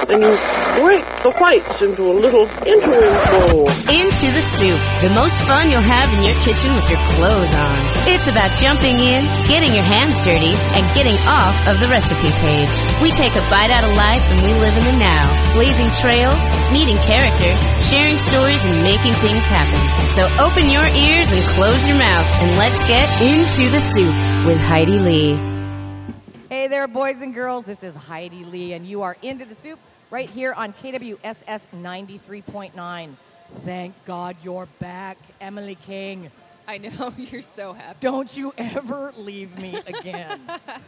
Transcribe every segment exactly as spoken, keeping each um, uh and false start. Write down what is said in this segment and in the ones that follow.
then you break the whites into a little interim bowl. Into the Soup, the most fun you'll have in your kitchen with your clothes on. It's about jumping in, getting your hands dirty, and getting off of the recipe page. We take a bite out of life and we live in the now, blazing trails, meeting characters, sharing stories, and making things happen. So open your ears and close your mouth, and let's get into the soup with Heidi Lee. Hey there, boys and girls. This is Heidi Lee, and you are Into the Soup right here on K W S S ninety-three point nine. Thank God you're back, Emily King. I know, you're so happy. Don't you ever leave me again.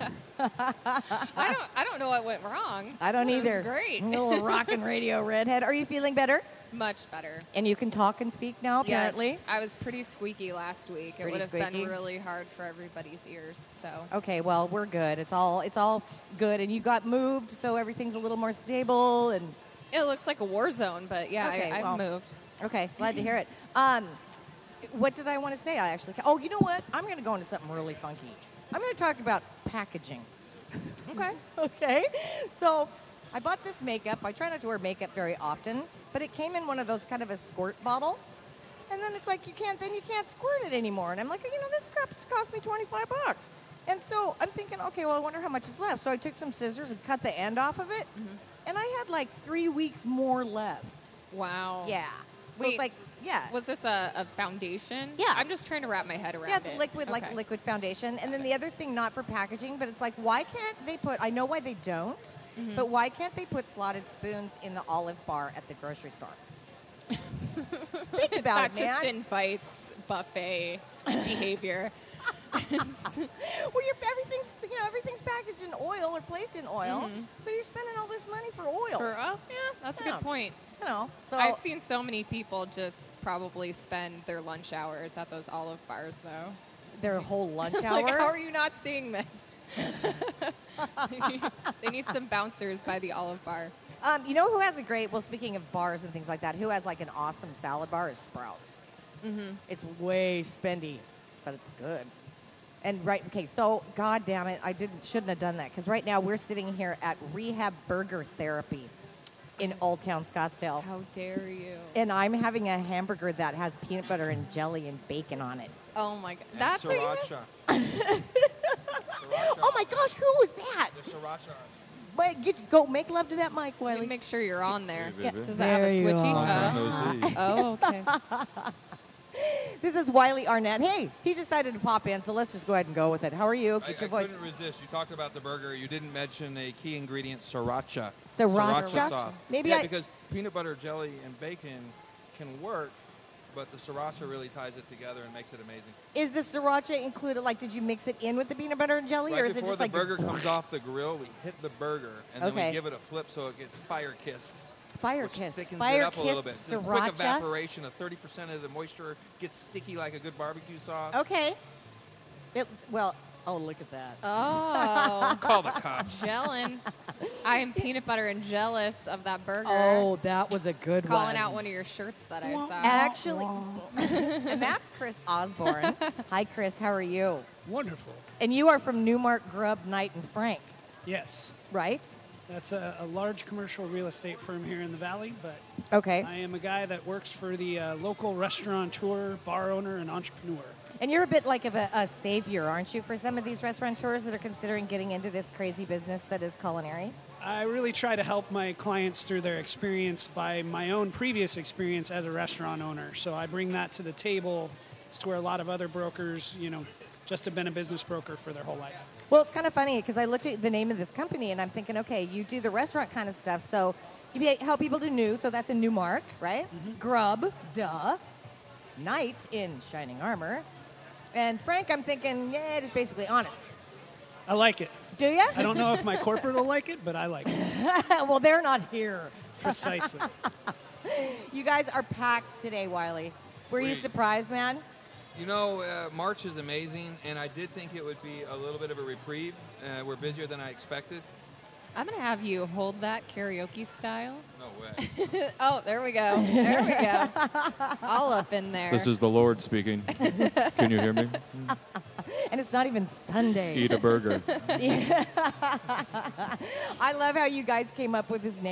I don't I don't know what went wrong. I don't it either. Was great. Little rockin' radio redhead. Are you feeling better? Much better. And you can talk and speak now, apparently? Yes, I was pretty squeaky last week. Pretty it would have squeaky? been really hard for everybody's ears. So Okay, well, we're good. It's all it's all good. And you got moved, so everything's a little more stable. And it looks like a war zone, but yeah, Okay, I, I've well, moved. Okay, glad to hear it. Um, what did I want to say? I actually. Oh, you know what? I'm going to go into something really funky. I'm going to talk about packaging. Okay. Okay. So I bought this makeup. I try not to wear makeup very often, but it came in one of those kind of a squirt bottle. And then it's like you can't. Then you can't squirt it anymore. And I'm like, you know, this crap cost me twenty-five bucks. And so I'm thinking, okay, well, I wonder how much is left. So I took some scissors and cut the end off of it, Mm-hmm. and I had like three weeks more left. Wow. Yeah. So Wait, it's like, yeah. Was this a, a foundation? Yeah. I'm just trying to wrap my head around Yeah, it's it. liquid, like Okay. liquid foundation. And then the other thing, not for packaging, but it's like, why can't they put, I know why they don't, Mhm. but why can't they put slotted spoons in the Olive Bar at the grocery store? Think about that it, man. just invites buffet behavior. Well, you're, everything's, you know, everything's packaged in oil or placed in oil, Mhm. so you're spending all this money for oil. For, oh, yeah, that's a Yeah. good point. you know, so I've seen so many people just probably spend their lunch hours at those Olive Bars, though. their whole lunch hour. Like, how are you not seeing this? they, need, they need some bouncers by the Olive Bar. Um, you know who has a great, well, speaking of bars and things like that, who has like an awesome salad bar is Sprouts. Mm-hmm. It's way spendy, but it's good. And right, okay, so God damn it, I didn't, shouldn't have done that, because right now we're sitting here at Rehab Burger Therapy in Old Town Scottsdale, How dare you? and I'm having a hamburger that has peanut butter and jelly and bacon on it. Oh my God, And that's what you sriracha. Oh Oh my gosh, who was that? There's sriracha. Wait, get, go make love to that mic, You Wiley. make sure you're on there. Yeah, Does that have a there you switchy? are. Oh. oh, okay. This is Wiley Arnett. Hey, he decided to pop in, so let's just go ahead and go with it. How are you? I, Get I your voice. couldn't resist. You talked about the burger. You didn't mention a key ingredient, sriracha. Sriracha? sauce. Maybe yeah, I- because peanut butter, jelly, and bacon can work, but the sriracha really ties it together and makes it amazing. Is the sriracha included? Like, did you mix it in with the peanut butter and jelly, Right or is it before just the like burger comes off the grill, we hit the burger, and then Okay. we give it a flip so it gets fire-kissed. fire Which kissed? thickens Fire it up a little bit. kissed The quick sriracha. evaporation of thirty percent of the moisture gets sticky like a good barbecue sauce. Okay. It, well, oh, look at that. Oh, Call the cops. gelling. I am peanut butter and jealous of that burger. Oh, that was a good one. Calling out one of your shirts that I saw. Actually, and that's Chris Osborne. Hi, Chris. How are you? Wonderful. And you are from Newmark Grubb, Knight and Frank, Yes. right? That's a, a large commercial real estate firm here in the Valley, but Okay. I am a guy that works for the uh, local restaurateur, bar owner, and entrepreneur. And you're a bit like of a, a savior, aren't you, for some of these restaurateurs that are considering getting into this crazy business that is culinary? I really try to help my clients through their experience by my own previous experience as a restaurant owner. So I bring that to the table. It's to where a lot of other brokers, you know, just have been a business broker for their whole life. Well, it's kind of funny because I looked at the name of this company and I'm thinking, okay, you do the restaurant kind of stuff, so you be, help people do new, so that's in Newmark, right? Mm-hmm. Grub, duh. Knight in Shining Armor. And Frank, I'm thinking, yeah, just basically honest. I like it. Do you? I don't know if my corporate will like it, but I like it. Well, they're not here. Precisely. You guys are packed today, Wiley. Were you We- surprised, man? You know, uh, March is amazing, and I did think it would be a little bit of a reprieve. Uh, we're busier than I expected. I'm going to have you hold that karaoke style. No way. Oh, there we go. There we go. All up in there. This is the Lord speaking. Can you hear me? And it's not even Sunday. Eat a burger. I love how you guys came up with his name.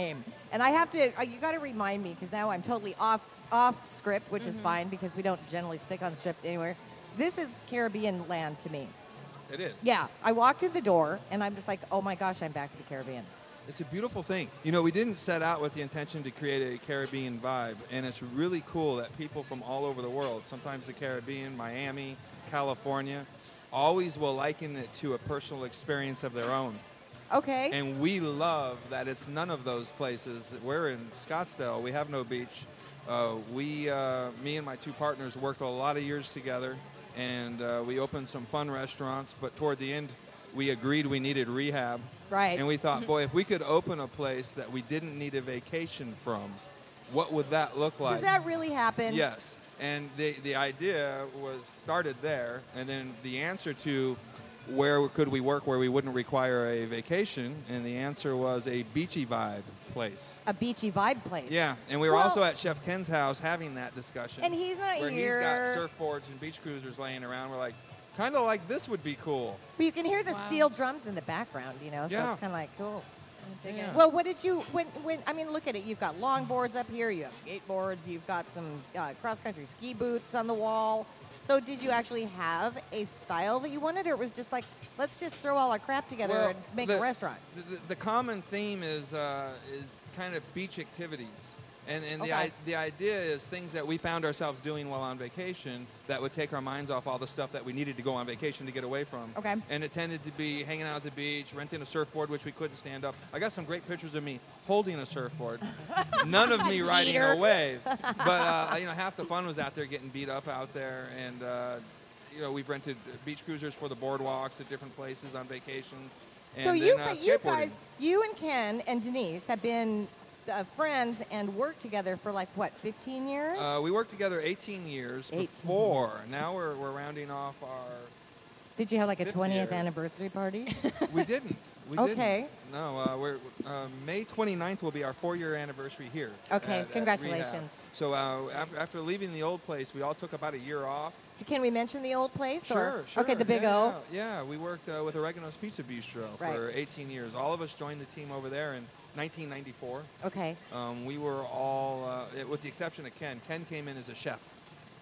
And I have to, uh, you got to remind me, because now I'm totally off off script, which Mm-hmm. is fine because we don't generally stick on script anywhere. This is Caribbean land to me. It is. Yeah, I walked in the door and I'm just like, oh my gosh, I'm back to the Caribbean. It's a beautiful thing. You know, we didn't set out with the intention to create a Caribbean vibe, and it's really cool that people from all over the world, sometimes the Caribbean, Miami, California, always will liken it to a personal experience of their own. Okay. And we love that it's none of those places. We're in Scottsdale. We have no beach. Uh, we, uh, me and my two partners worked a lot of years together, and uh, we opened some fun restaurants, but toward the end, we agreed we needed rehab. Right. And we thought, boy, if we could open a place that we didn't need a vacation from, what would that look like? Does that really happen? Yes. And the, the idea was started there, and then the answer to where could we work where we wouldn't require a vacation, and the answer was a beachy vibe place. A beachy vibe place. Yeah, and we were Well- also at Chef Ken's house having that discussion. And he's not where here. he's got surfboards and beach cruisers laying around. We're like, kind of like this would be cool. But you can hear the Wow. steel drums in the background, you know, so Yeah. it's kind of like cool. Dig Yeah. it. Well, what did you, when, when, I mean, look at it. You've got longboards up here. You have skateboards. You've got some uh, cross-country ski boots on the wall. So did you actually have a style that you wanted, or it was just like, let's just throw all our crap together Well, and make the- a restaurant? The, the, the common theme is uh, is kind of beach activities, and and the Okay. I, the idea is things that we found ourselves doing while on vacation that would take our minds off all the stuff that we needed to go on vacation to get away from. Okay. And it tended to be hanging out at the beach, renting a surfboard, which we couldn't stand up. I got some great pictures of me holding a surfboard, none of me riding Cheater. a wave. But uh, you know, half the fun was out there getting beat up out there, and uh, you know, we've rented beach cruisers for the boardwalks at different places on vacations. And So you, then, uh, gu- you skateboarding. guys, you and Ken and Denise have been uh, friends and worked together for like, what, fifteen years? Uh, we worked together eighteen years eighteen before. Now we're, we're rounding off our. Did you have like a fifth twentieth year. anniversary party? We didn't. We Okay. Didn't. No, uh, we're uh, May twenty-ninth will be our four-year anniversary here. Okay, at- at congratulations. Rehab. So uh, after, after leaving the old place, we all took about a year off. Can we mention the old place? or- Sure, sure. Okay, the Big yeah, O. Yeah, yeah. We worked uh, with Oregano's Pizza Bistro Right. for eighteen years. All of us joined the team over there in nineteen ninety-four. Okay. Um, we were all, uh, with the exception of Ken. Ken came in as a chef.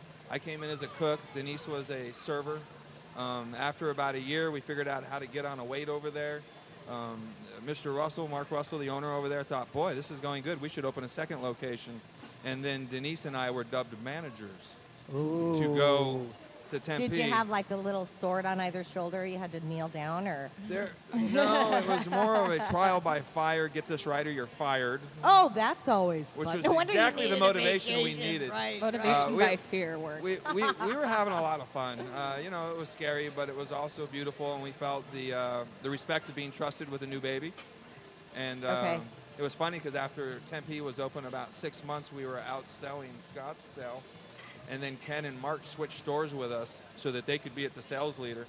I came in as a cook. Denise was a server. Um, after about a year, we figured out how to get on a wait over there. Um, Mister Russell, Mark Russell, the owner over there, thought, boy, this is going good. We should open a second location. And then Denise and I were dubbed managers to go to Tempe. Did you have like the little sword on either shoulder? You had to kneel down, or? There, no, it was more of a trial by fire. Get this right or you're fired. Oh, that's always Which fun. was No wonder you exactly the needed a motivation we vacation, needed. Right. Motivation Uh, we- by fear works. We, we, we were having a lot of fun. Uh, you know, it was scary, but it was also beautiful, and we felt the uh, the respect of being trusted with a new baby. And uh, Okay. it was funny because after Tempe was open about six months, we were out selling Scottsdale. And then Ken and Mark switched stores with us so that they could be at the sales leader.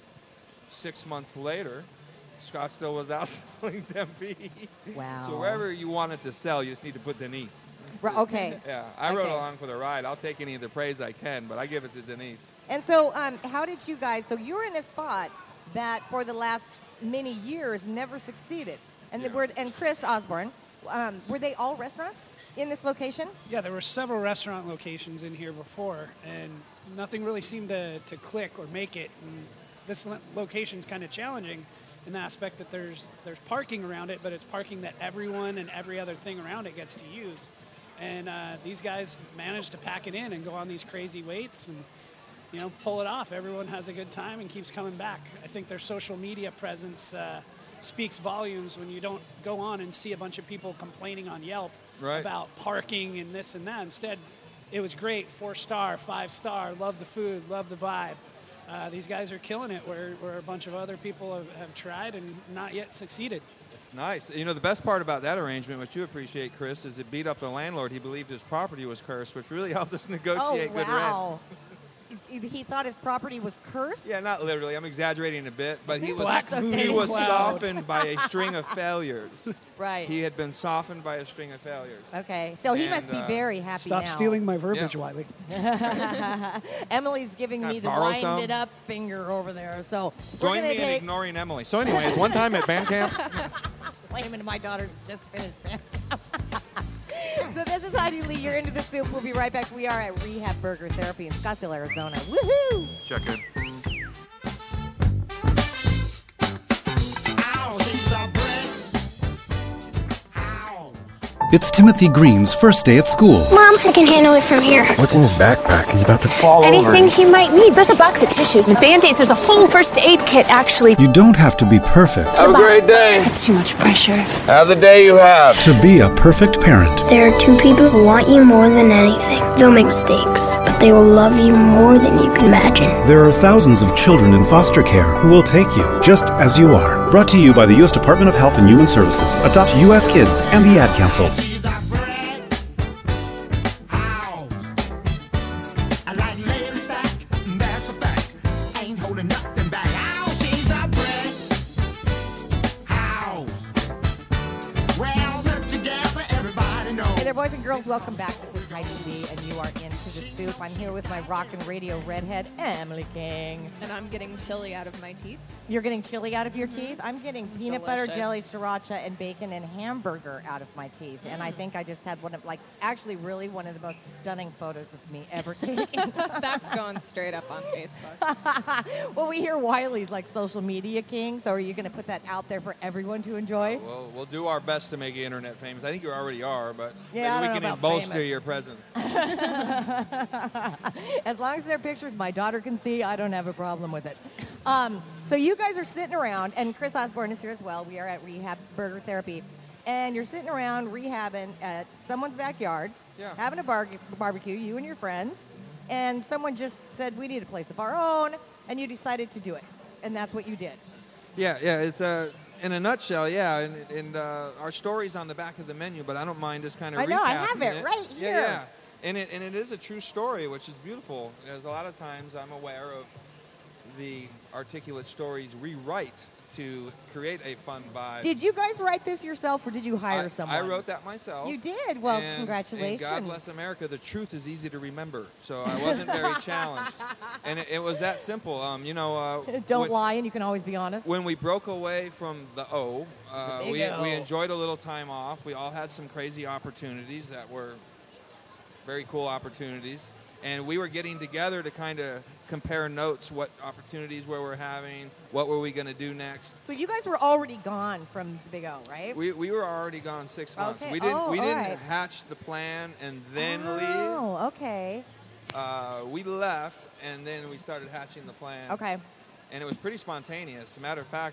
Six months later, Scottsdale was out selling Tempe. Wow. So wherever you wanted to sell, you just need to put Denise. Right, okay. Yeah, I rode Okay. along for the ride. I'll take any of the praise I can, but I give it to Denise. And so, um, how did you guys? So you were in a spot that for the last many years never succeeded. And the Yeah. word and Chris Osborne, um, were they all restaurants in this location? Yeah, there were several restaurant locations in here before, and nothing really seemed to, to click or make it. And this lo- location's kind of challenging in the aspect that there's there's parking around it, but it's parking that everyone and every other thing around it gets to use. And uh, these guys managed to pack it in and go on these crazy waits and, you know, pull it off. Everyone has a good time and keeps coming back. I think their social media presence uh, speaks volumes when you don't go on and see a bunch of people complaining on Yelp Right. about parking and this and that. Instead, it was great, four star, five star, love the food, love the vibe. Uh, these guys are killing it where, where a bunch of other people have, have tried and not yet succeeded. It's nice. You know, the best part about that arrangement, which you appreciate, Chris, is it beat up the landlord. He believed his property was cursed, which really helped us negotiate oh, good rent. wow. He, he thought his property was cursed? Yeah, not literally. I'm exaggerating a bit, but he was Black he voodoo was cloud. softened by a string of failures. Right. He had been softened by a string of failures. Okay, so he must And, be uh, very happy Stop now. stealing my verbiage, Yeah. Wiley. Emily's giving Can I me the borrow wind some? it up finger over there. So we're Join gonna me in take. ignoring Emily. So, anyways, one time at band camp, Wait a minute, my daughter's just finished. Patty Lee. You're into the soup. We'll be right back. We are at Rehab Burger Therapy in Scottsdale, Arizona. Woohoo! Check in. It's Timothy Green's first day at school. Mom, I can handle it from here. What's in his backpack? He's about to fall Anything over. he might need. There's a box of tissues and Band-Aids. There's a whole first aid kit, actually. You don't have to be perfect Have a great day. That's too much pressure. Have the day you have. to be a perfect parent. There are two people who want you more than anything. They'll make mistakes, but they will love you more than you can imagine. There are thousands of children in foster care who will take you just as you are. Brought to you by the U S Department of Health and Human Services, Adopt U S Kids, and the Ad Council. Boys and girls, welcome back. This is Heidi Lee, and you are into the soup. I'm here with my rock and radio redhead, Emily King. And I'm getting chili out of my teeth. You're getting chili out of your teeth? I'm getting It's peanut delicious. butter, jelly, sriracha, and bacon and hamburger out of my teeth. And I think I just had one of, like, actually really one of the most stunning photos of me ever taken. That's going straight up on Facebook. Well, we hear Wiley's like social media king, so are you going to put that out there for everyone to enjoy? Well, we'll do our best to make you internet famous. I think you already are, but Yeah, I maybe don't we know can about bolster famous. your presence. As long as they're pictures my daughter can see, I don't have a problem with it. Um, so you guys are sitting around, and Chris Osborne is here as well. We are at Rehab Burger Therapy, and you're sitting around rehabbing at someone's backyard, Yeah. having a bar- barbecue, you and your friends, and someone just said, we need a place of our own, and you decided to do it, and that's what you did. Yeah, yeah. It's uh, in a nutshell, yeah. And, and uh, our story's on the back of the menu, but I don't mind just kind of I recapping know, I have it it. right Yeah, here. yeah. And it and it is a true story, which is beautiful. Because a lot of times I'm aware of the articulate stories rewrite to create a fun vibe. Did you guys write this yourself, or did you hire I, someone? I wrote that myself. You did? Well, And- congratulations. And God bless America, the truth is easy to remember. So I wasn't very challenged. And it, it was that simple. Um, you know, uh, Don't when, lie, and you can always be honest. when we broke away from the O, uh, The big we, O. we enjoyed a little time off. We all had some crazy opportunities that were very cool opportunities. And we were getting together to kind of compare notes, what opportunities we were having, what were we going to do next. So you guys were already gone from the Big O, right? We, we were already gone six months. Okay. We didn't Oh, we all didn't right. hatch the plan and then leave. Oh, okay. Uh, we left and then we started hatching the plan. Okay. And it was pretty spontaneous. As a matter of fact,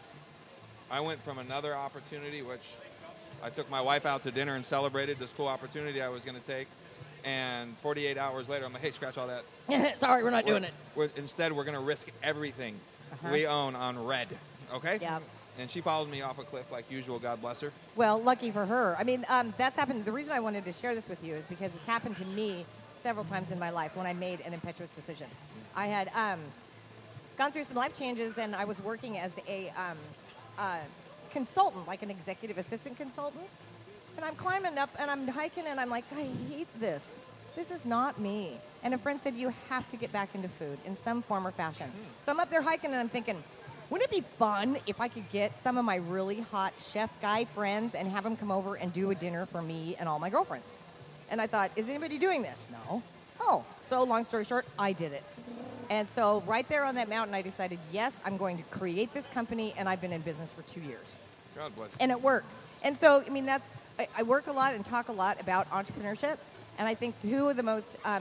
I went from another opportunity, which I took my wife out to dinner and celebrated this cool opportunity I was going to take. And forty-eight hours later, I'm like, hey, scratch all that. Sorry, we're not We're- doing it. We're, instead, we're going to risk everything Uh-huh. we own on red. Okay? Yeah. And she followed me off a cliff like usual. God bless her. Well, lucky for her. I mean, um, that's happened. The reason I wanted to share this with you is because it's happened to me several times in my life when I made an impetuous decision. I had um, gone through some life changes, and I was working as a um, uh, consultant, like an executive assistant consultant. And I'm climbing up, and I'm hiking, and I'm like, I hate this. This is not me. And a friend said, you have to get back into food in some form or fashion. So I'm up there hiking, and I'm thinking, wouldn't it be fun if I could get some of my really hot chef guy friends and have them come over and do a dinner for me and all my girlfriends? And I thought, is anybody doing this? No. Oh, so long story short, I did it. And so right there on that mountain, I decided, yes, I'm going to create this company, and I've been in business for two years. God bless. And it worked. And so, I mean, that's, I, I work a lot and talk a lot about entrepreneurship, and I think two of the most um,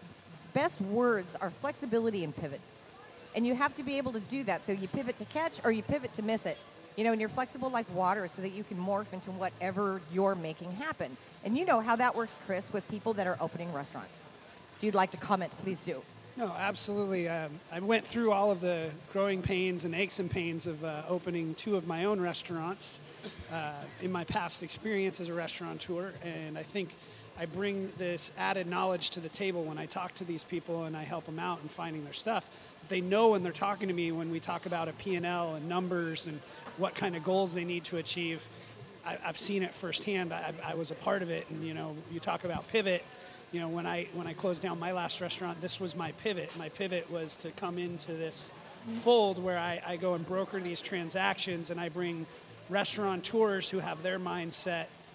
best words are flexibility and pivot. And you have to be able to do that. So you pivot to catch or you pivot to miss it. You know, and you're flexible like water so that you can morph into whatever you're making happen. And you know how that works, Chris, with people that are opening restaurants. If you'd like to comment, please do. No, absolutely. Um, I went through all of the growing pains and aches and pains of uh, opening two of my own restaurants uh, in my past experience as a restaurateur, and I think I bring this added knowledge to the table when I talk to these people and I help them out in finding their stuff. They know when they're talking to me when we talk about a P and L and numbers and what kind of goals they need to achieve. I, I've seen it firsthand. I, I was a part of it, and you know, you talk about pivot. You know, when I when I closed down my last restaurant, this was my pivot. My pivot was to come into this fold where I, I go and broker these transactions, and I bring restaurateurs who have their mindset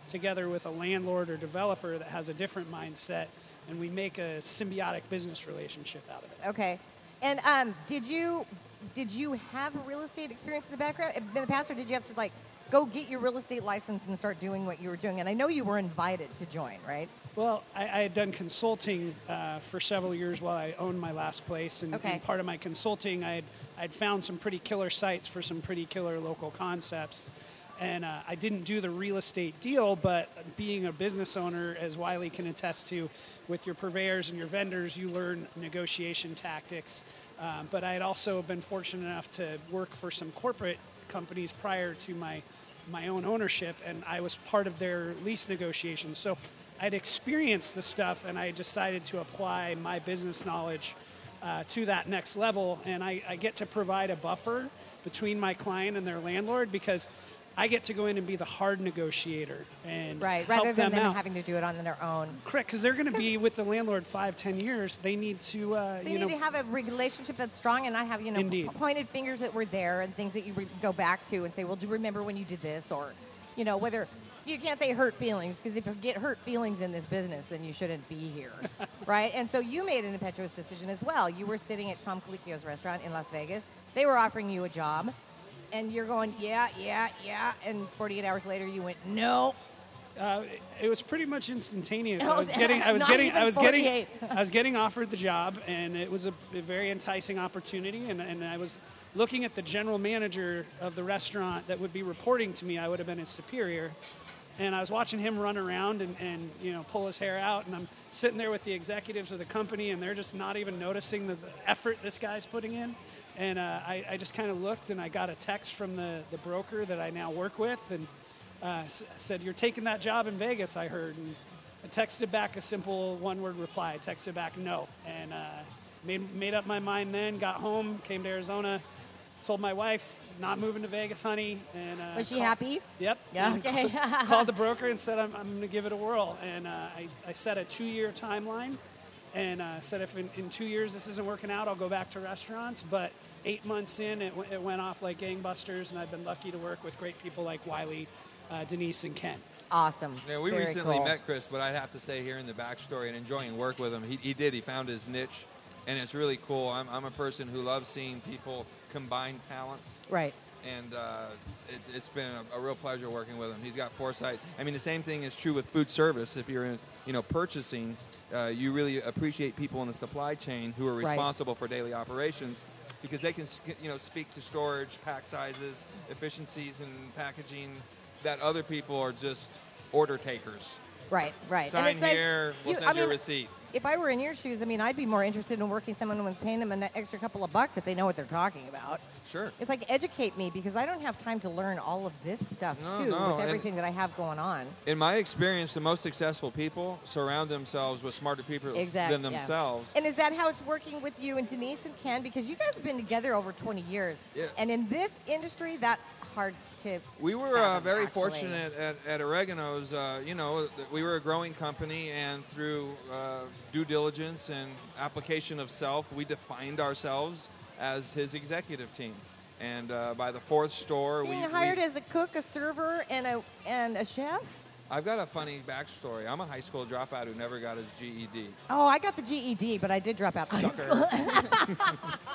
together with a landlord or developer that has a different mindset, and we make a symbiotic business relationship out of it. Okay. And um, did you did you have a real estate experience in the background in the past, or did you have to like go get your real estate license and start doing what you were doing? And I know you were invited to join, right? Well, I, I had done consulting uh, for several years while I owned my last place, and, Okay. and part of my consulting, I'd I'd found some pretty killer sites for some pretty killer local concepts. And uh, I didn't do the real estate deal, but being a business owner, as Wiley can attest to, with your purveyors and your vendors, you learn negotiation tactics. Um, but I had also been fortunate enough to work for some corporate companies prior to my, my own ownership, and I was part of their lease negotiations. So I'd experienced the stuff, and I decided to apply my business knowledge uh, to that next level. And I, I get to provide a buffer between my client and their landlord, because I get to go in and be the hard negotiator and Right, help rather than them them out. having to do it on their own. Correct, because they're going to be with the landlord five, ten years. They need to, uh, They you need know, to have a relationship that's strong and not have, you know, Indeed. po- pointed fingers that were there and things that you re- go back to and say, well, do you remember when you did this? Or, you know, whether you can't say hurt feelings, because if you get hurt feelings in this business, then you shouldn't be here, right? And so you made an impetuous decision as well. You were sitting at Tom Colicchio's restaurant in Las Vegas. They were offering you a job, and you're going, yeah, yeah, yeah, and forty-eight hours later you went, no. Uh, it was pretty much instantaneous. Oh, I was getting, I was not getting, even I was getting, forty-eight. I was getting offered the job, and it was a, a very enticing opportunity. And, and I was looking at the general manager of the restaurant that would be reporting to me. I would have been his superior, and I was watching him run around and, and you know pull his hair out. And I'm sitting there with the executives of the company, and they're just not even noticing the, the effort this guy's putting in. And uh, I, I just kind of looked, and I got a text from the, the broker that I now work with, and uh, s- said, "You're taking that job in Vegas, I heard." And I texted back a simple one-word reply. I texted back, "No," and uh, made made up my mind. Then got home, came to Arizona, told my wife, "Not moving to Vegas, honey." And uh, Was she call- happy? Yep. Yeah, And okay. call- called the broker and said, "I'm, I'm going to give it a whirl." And uh, I, I set a two-year timeline, and uh, said, if in, in two years this isn't working out, I'll go back to restaurants. But eight months in, it, w- it went off like gangbusters, and I've been lucky to work with great people like Wiley, uh, Denise, and Ken. Awesome. Yeah, we Very recently cool. met Chris, but I'd have to say, hearing the backstory and enjoying work with him, he, he did. He found his niche, and it's really cool. I'm, I'm a person who loves seeing people combine talents. Right. And uh, it, it's been a, a real pleasure working with him. He's got foresight. I mean, the same thing is true with food service. If you're in, you know, purchasing, uh, you really appreciate people in the supply chain who are Right. responsible for daily operations, because they can, you know, speak to storage, pack sizes, efficiencies, and packaging that other people are just order takers. Right, right. And Sign it's like, here, we'll you- send I you a mean, receipt. If I were in your shoes, I mean, I'd be more interested in working someone with paying them an extra couple of bucks if they know what they're talking about. Sure. It's like, educate me, because I don't have time to learn all of this stuff, No, too, no, with and- everything that I have going on. In my experience, the most successful people surround themselves with smarter people Exactly. than themselves. And is that how it's working with you and Denise and Ken? Because you guys have been together over twenty years. Yeah. And in this industry, that's hard to We were uh, fathom, very actually. fortunate at, at Oregano's. Uh, you know, that we were a growing company, and through uh, due diligence and application of self, we defined ourselves as his executive team. And uh, by the fourth store, we, Being we hired as a cook, a server, and a and a chef? I've got a funny backstory. I'm a high school dropout who never got his G E D. Oh, I got the G E D, but I did drop out of high Sucker. school.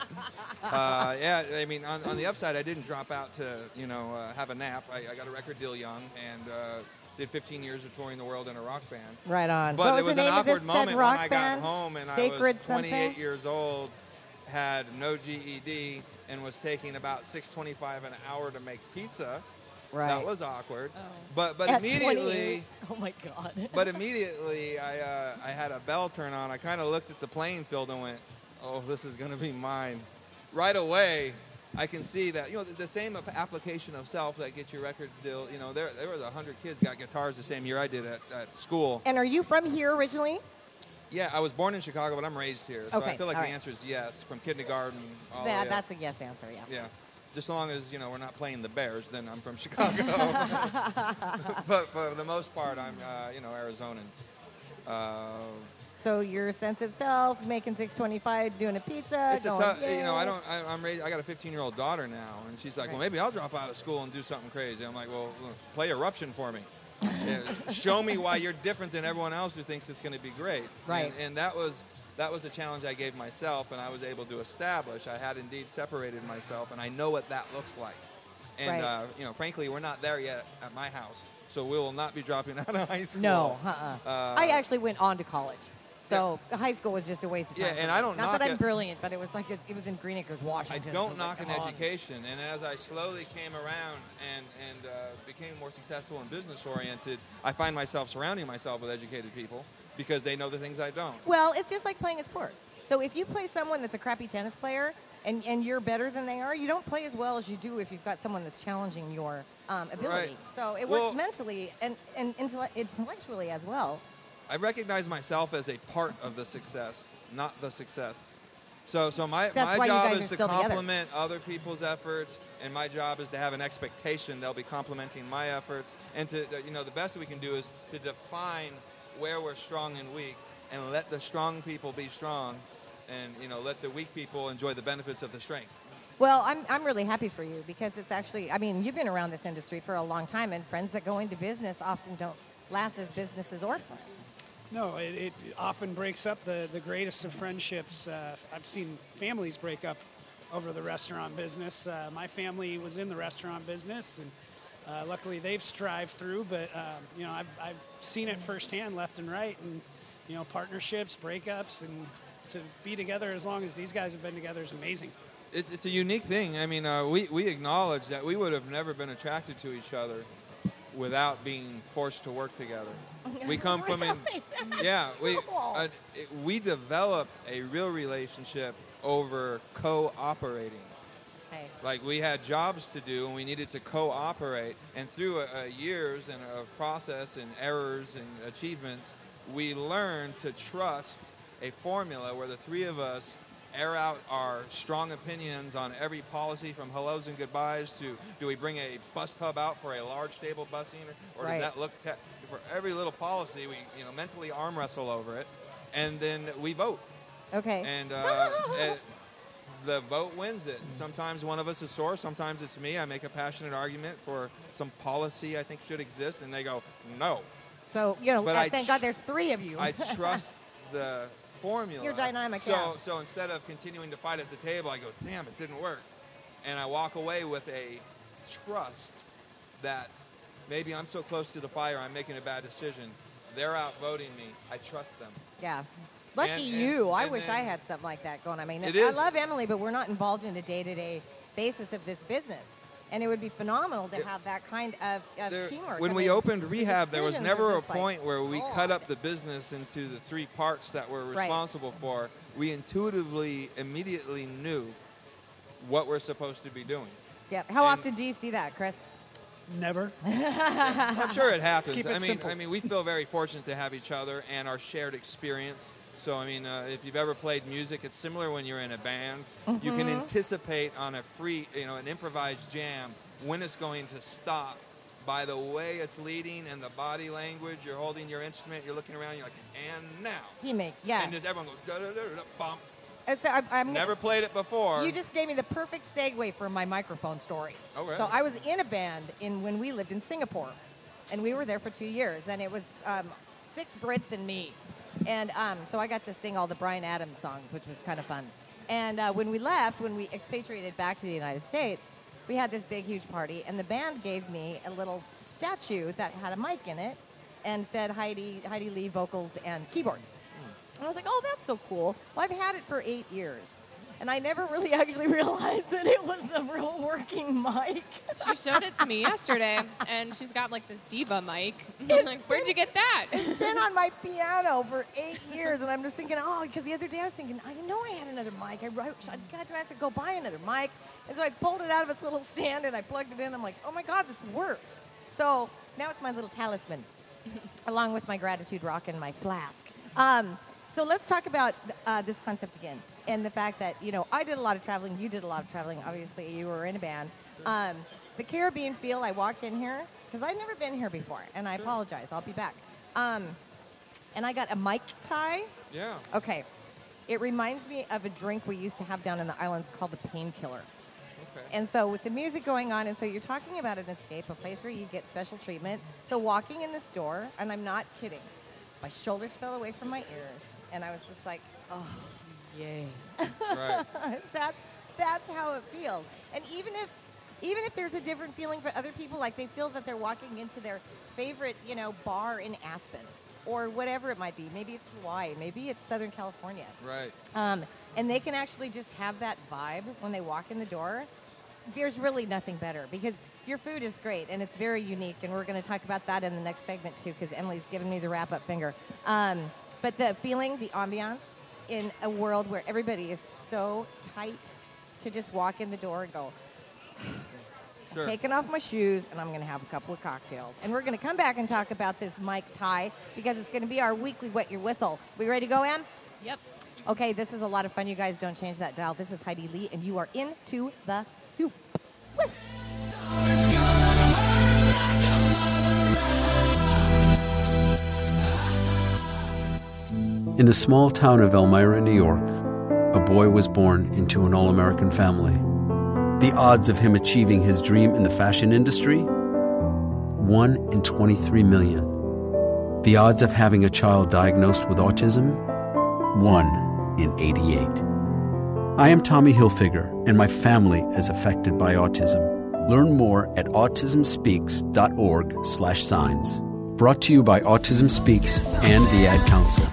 uh, yeah, I mean, on, on the upside, I didn't drop out to, you know, uh, have a nap. I, I got a record deal young, and uh, did fifteen years of touring the world in a rock band. Right on. But What there was was the an name of this awkward said moment when rock I got band? home, and Sacred I was twenty-eight something? years old, had no G E D, and was taking about six twenty-five an hour to make pizza. Right. That was awkward. But but At immediately. twenty-eight. Oh my God. But immediately, I uh, I had a bell turn on. I kind of looked at the playing field and went, "Oh, this is going to be mine." Right away, I can see that, you know, the, the same ap- application of self that gets your record deal. You know, there there was a hundred kids got guitars the same year I did at, at school. And are you from here originally? Yeah, I was born in Chicago, but I'm raised here. So Okay, I feel like all the right. answer is yes, from kindergarten all That, the way up. that's a yes answer, yeah. Yeah. Just as long as, you know, we're not playing the Bears, then I'm from Chicago. But for the most part, I'm, uh, you know, Arizonan. Uh, So your sense of self, making six twenty-five, doing a pizza, it's a going, tough, you know, "Yeah." I don't, I, I'm raised, I got a fifteen-year-old daughter now, and she's like, Right. well, maybe I'll drop out of school and do something crazy. I'm like, well, play Eruption for me. Yeah, show me why you're different than everyone else who thinks it's going to be great. Right. And, and that was that was a challenge I gave myself, and I was able to establish. I had indeed separated myself, and I know what that looks like. And Right. uh, you know, frankly, we're not there yet at my house, so we will not be dropping out of high school. No, uh-uh. Uh, I actually went on to college. So high school was just a waste of time. Yeah, for and me. I don't Not knock that I'm it- brilliant, but it was like a, it was in Green Acres, I Washington. don't was knock like, an "Come on." education, and as I slowly came around and and uh, became more successful and business oriented, I find myself surrounding myself with educated people because they know the things I don't. Well, it's just like playing a sport. So if you play someone that's a crappy tennis player and, and you're better than they are, you don't play as well as you do if you've got someone that's challenging your um, ability. Right. So it Well- works mentally and, and intelle- intellectually as well. I recognize myself as a part of the success, not the success. So, so my, That's my why you job guys is are to still together. complement other people's efforts, and my job is to have an expectation they'll be complementing my efforts. And to, you know, the best we can do is to define where we're strong and weak, and let the strong people be strong, and you know, let the weak people enjoy the benefits of the strength. Well, I'm, I'm really happy for you because it's actually, I mean, you've been around this industry for a long time, and friends that go into business often don't last as businesses or friends. No, it, it often breaks up the, the greatest of friendships. Uh, I've seen families break up over the restaurant business. Uh, my family was in the restaurant business, and uh, luckily they've strived through. But um, you know, I've, I've seen it firsthand, left and right, and you know, partnerships, breakups, and to be together as long as these guys have been together is amazing. It's, it's a unique thing. I mean, uh, we, we acknowledge that we would have never been attracted to each other without being forced to work together. We come from, in, yeah, we uh, it, we developed a real relationship over cooperating. Hey. Like we had jobs to do and we needed to cooperate, and through uh, years and a process and errors and achievements, we learned to trust a formula where the three of us air out our strong opinions on every policy, from hellos and goodbyes to do we bring a bus hub out for a large stable busing, or, or Right. does that look te- for every little policy we you know mentally arm wrestle over it, and then we vote, Okay. and uh, it, the vote wins it. Sometimes one of us is sore, sometimes it's me. I make a passionate argument for some policy I think should exist, and they go no. So, you know, But uh, I thank tr- God there's three of you. I trust the formula. You're dynamic, So, yeah. so instead of continuing to fight at the table, I go, damn, it didn't work. And I walk away with a trust that maybe I'm so close to the fire, I'm making a bad decision. They're outvoting me. I trust them. Yeah. Lucky And- and- you. I and wish then- I had something like that going. I mean, It I is- love Emily, but we're not involved in a day-to-day basis of this business. And it would be phenomenal to It- have that kind of, of There- teamwork. when I we mean, opened the Rehab, there was decisions never are a just like, point where we cut God. up the business into the three parts that we're Right. responsible for. We intuitively, immediately knew what we're supposed to be doing. Yeah. How And- often do you see that, Chris? Never. I'm sure it happens. keep it I mean, simple. I mean, we feel very fortunate to have each other and our shared experience. So, I mean, uh, if you've ever played music, it's similar when you're in a band. You can Mhm. anticipate on a free, you know, an improvised jam when it's going to stop by the way it's leading and the body language. You're holding your instrument, you're looking around, you're like, and now. Teammate. Yeah. And just everyone goes, da da da da bump. And so I- I'm Never played it before. You just gave me the perfect segue for my microphone story. Oh, really? So I was in a band in when we lived in Singapore, and we were there for two years, and it was um, six Brits and me, and um, so I got to sing all the Bryan Adams songs, which was kind of fun. And uh, when we left, when we expatriated back to the United States, we had this big, huge party, and the band gave me a little statue that had a mic in it, and said Heidi Heidi Lee vocals and keyboards. And I was like, oh, that's so cool. Well, I've had it for eight years. And I never really actually realized that it was a real working mic. She showed it to me yesterday, and she's got like this diva mic. I'm like, where'd you get that? It's been on my piano for eight years, and I'm just thinking, oh, because the other day I was thinking, I know I had another mic. I wrote, I got to have to go buy another mic. And so I pulled it out of its little stand, and I plugged it in. I'm like, oh, my God, this works. So now it's my little talisman, along with my Gratitude Rock and my flask. Um, so let's talk about uh, this concept again, and the fact that, you know, I did a lot of traveling. You did a lot of traveling. Obviously, you were in a band. Um, the Caribbean feel, I walked in here, because I'd never been here before, and I apologize. I'll be back. Um, and I got a mic tie. Yeah. Okay. It reminds me of a drink we used to have down in the islands called the Painkiller. Okay. And so with the music going on, and so you're talking about an escape, a place where you get special treatment. So walking in this door, and I'm not kidding, my shoulders fell away from my ears, and I was just like, oh, yay. Right. that's that's how it feels. And even if even if there's a different feeling for other people, like they feel that they're walking into their favorite, you know, bar in Aspen or whatever it might be. Maybe it's Hawaii, maybe it's Southern California. Right. Um, and they can actually just have that vibe when they walk in the door. There's really nothing better because your food is great and it's very unique, and we're going to talk about that in the next segment too because Emily's giving me the wrap-up finger. Um, but the feeling, the ambiance in a world where everybody is so tight to just walk in the door and go, Sure. I'm taking off my shoes and I'm going to have a couple of cocktails. And we're going to come back and talk about this Mike Ty because it's going to be our weekly Wet Your Whistle. We ready to go, Em? Yep. Okay, this is a lot of fun. You guys don't change that dial. This is Heidi Lee, and you are into the soup. Woo! In the small town of Elmira, New York, a boy was born into an all-American family. The odds of him achieving his dream in the fashion industry? one in twenty-three million. The odds of having a child diagnosed with autism? one in eighty-eight. I am Tommy Hilfiger, and my family is affected by autism. Learn more at autism speaks dot org slash signs. Brought to you by Autism Speaks and the Ad Council.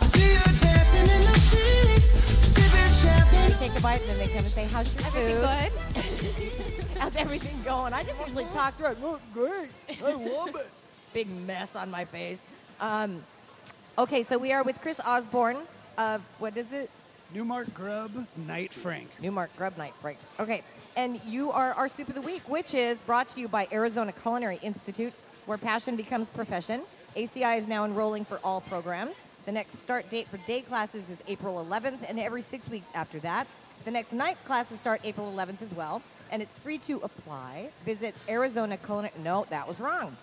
Take a bite, and then they come and say, how's your Everything food? good? How's everything going? I just usually talk through it. Oh, great. I love it. Big mess on my face. Um, okay, so we are with Chris Osborne of, what is it? Newmark Grub Night Frank. Newmark Grub Night Frank. Okay, and you are our Soup of the Week, which is brought to you by Arizona Culinary Institute, where passion becomes profession. A C I is now enrolling for all programs. The next start date for day classes is April eleventh, and every six weeks after that. The next night classes start April eleventh as well, and it's free to apply. Visit Arizona Culinary... No, that was wrong.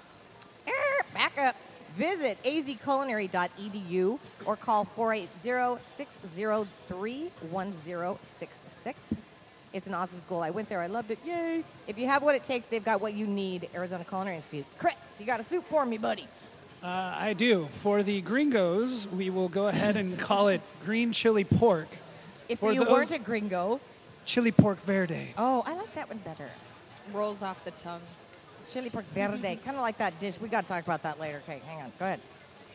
Er, back up. Visit a z culinary dot e d u or call four eight zero, six zero three, one zero six six. It's an awesome school. I went there. I loved it. Yay. If you have what it takes, they've got what you need, Arizona Culinary Institute. Chris, you got a soup for me, buddy. Uh, I do. For the gringos, we will go ahead and call it green chili pork. If For you those- weren't a gringo. Chili pork verde. Oh, I like that one better. Rolls off the tongue. Chili pork verde. Kind of like that dish. We got to talk about that later. Okay, hang on. Go ahead.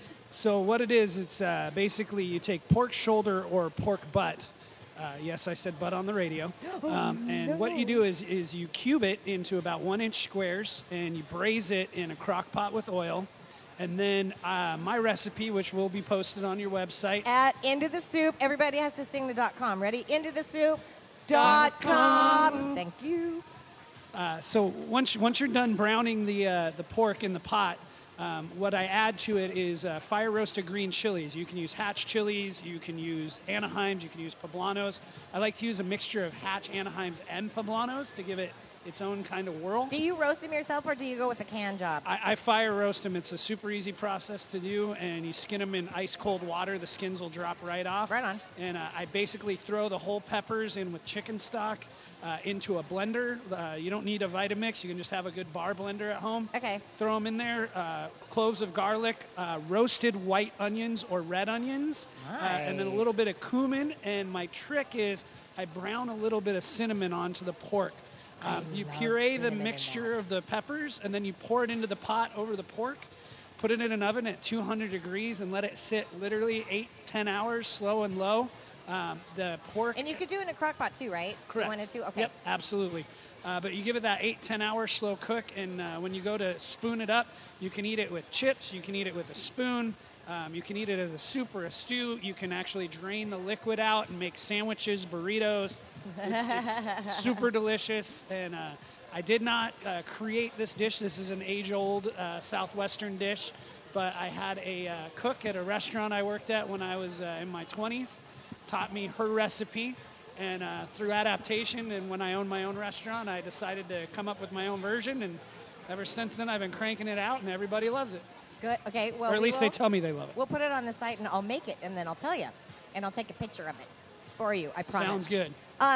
So what it is, it's uh, basically you take pork shoulder or pork butt. Uh, yes, I said butt on the radio. Um, and what you do is, is you cube it into about one inch squares and you braise it in a crock pot with oil. And then uh, my recipe, which will be posted on your website. At Into the Soup, everybody has to sing the dot com. Ready? Into the soup dot com. Thank you. Uh, so once once you're done browning the uh, the pork in the pot, um, what I add to it is uh, fire roasted green chilies. You can use Hatch chilies, you can use Anaheims, you can use Poblanos. I like to use a mixture of Hatch, Anaheims, and Poblanos to give it its own kind of whirl. Do you roast them yourself or do you go with a can job? I, I fire roast them. It's a super easy process to do, and you skin them in ice cold water. The skins will drop right off. Right on. And uh, I basically throw the whole peppers in with chicken stock uh, into a blender. Uh, you don't need a Vitamix. You can just have a good bar blender at home. Okay. Throw them in there. Uh, cloves of garlic, uh, roasted white onions or red onions, nice. uh, and then a little bit of cumin. And my trick is I brown a little bit of cinnamon onto the pork. Um, you puree the mixture of the peppers, and then you pour it into the pot over the pork. Put it in an oven at two hundred degrees and let it sit literally eight, ten hours, slow and low. Um, the pork. And you could do it in a crock pot too, right? Correct. You wanted to? Okay. Yep, absolutely. Uh, but you give it that eight, ten hour slow cook, and uh, when you go to spoon it up, you can eat it with chips, you can eat it with a spoon, um, you can eat it as a soup or a stew. You can actually drain the liquid out and make sandwiches, burritos. It's, it's super delicious, and uh, I did not uh, create this dish. This is an age-old uh, Southwestern dish, but I had a uh, cook at a restaurant I worked at when I was uh, in my twenties, taught me her recipe, and uh, through adaptation, and when I owned my own restaurant, I decided to come up with my own version, and ever since then, I've been cranking it out, and everybody loves it. Good. Okay. Well, or at we least will, they tell me they love it. We'll put it on the site, and I'll make it, and then I'll tell you, and I'll take a picture of it for you. I promise. Sounds good. Um,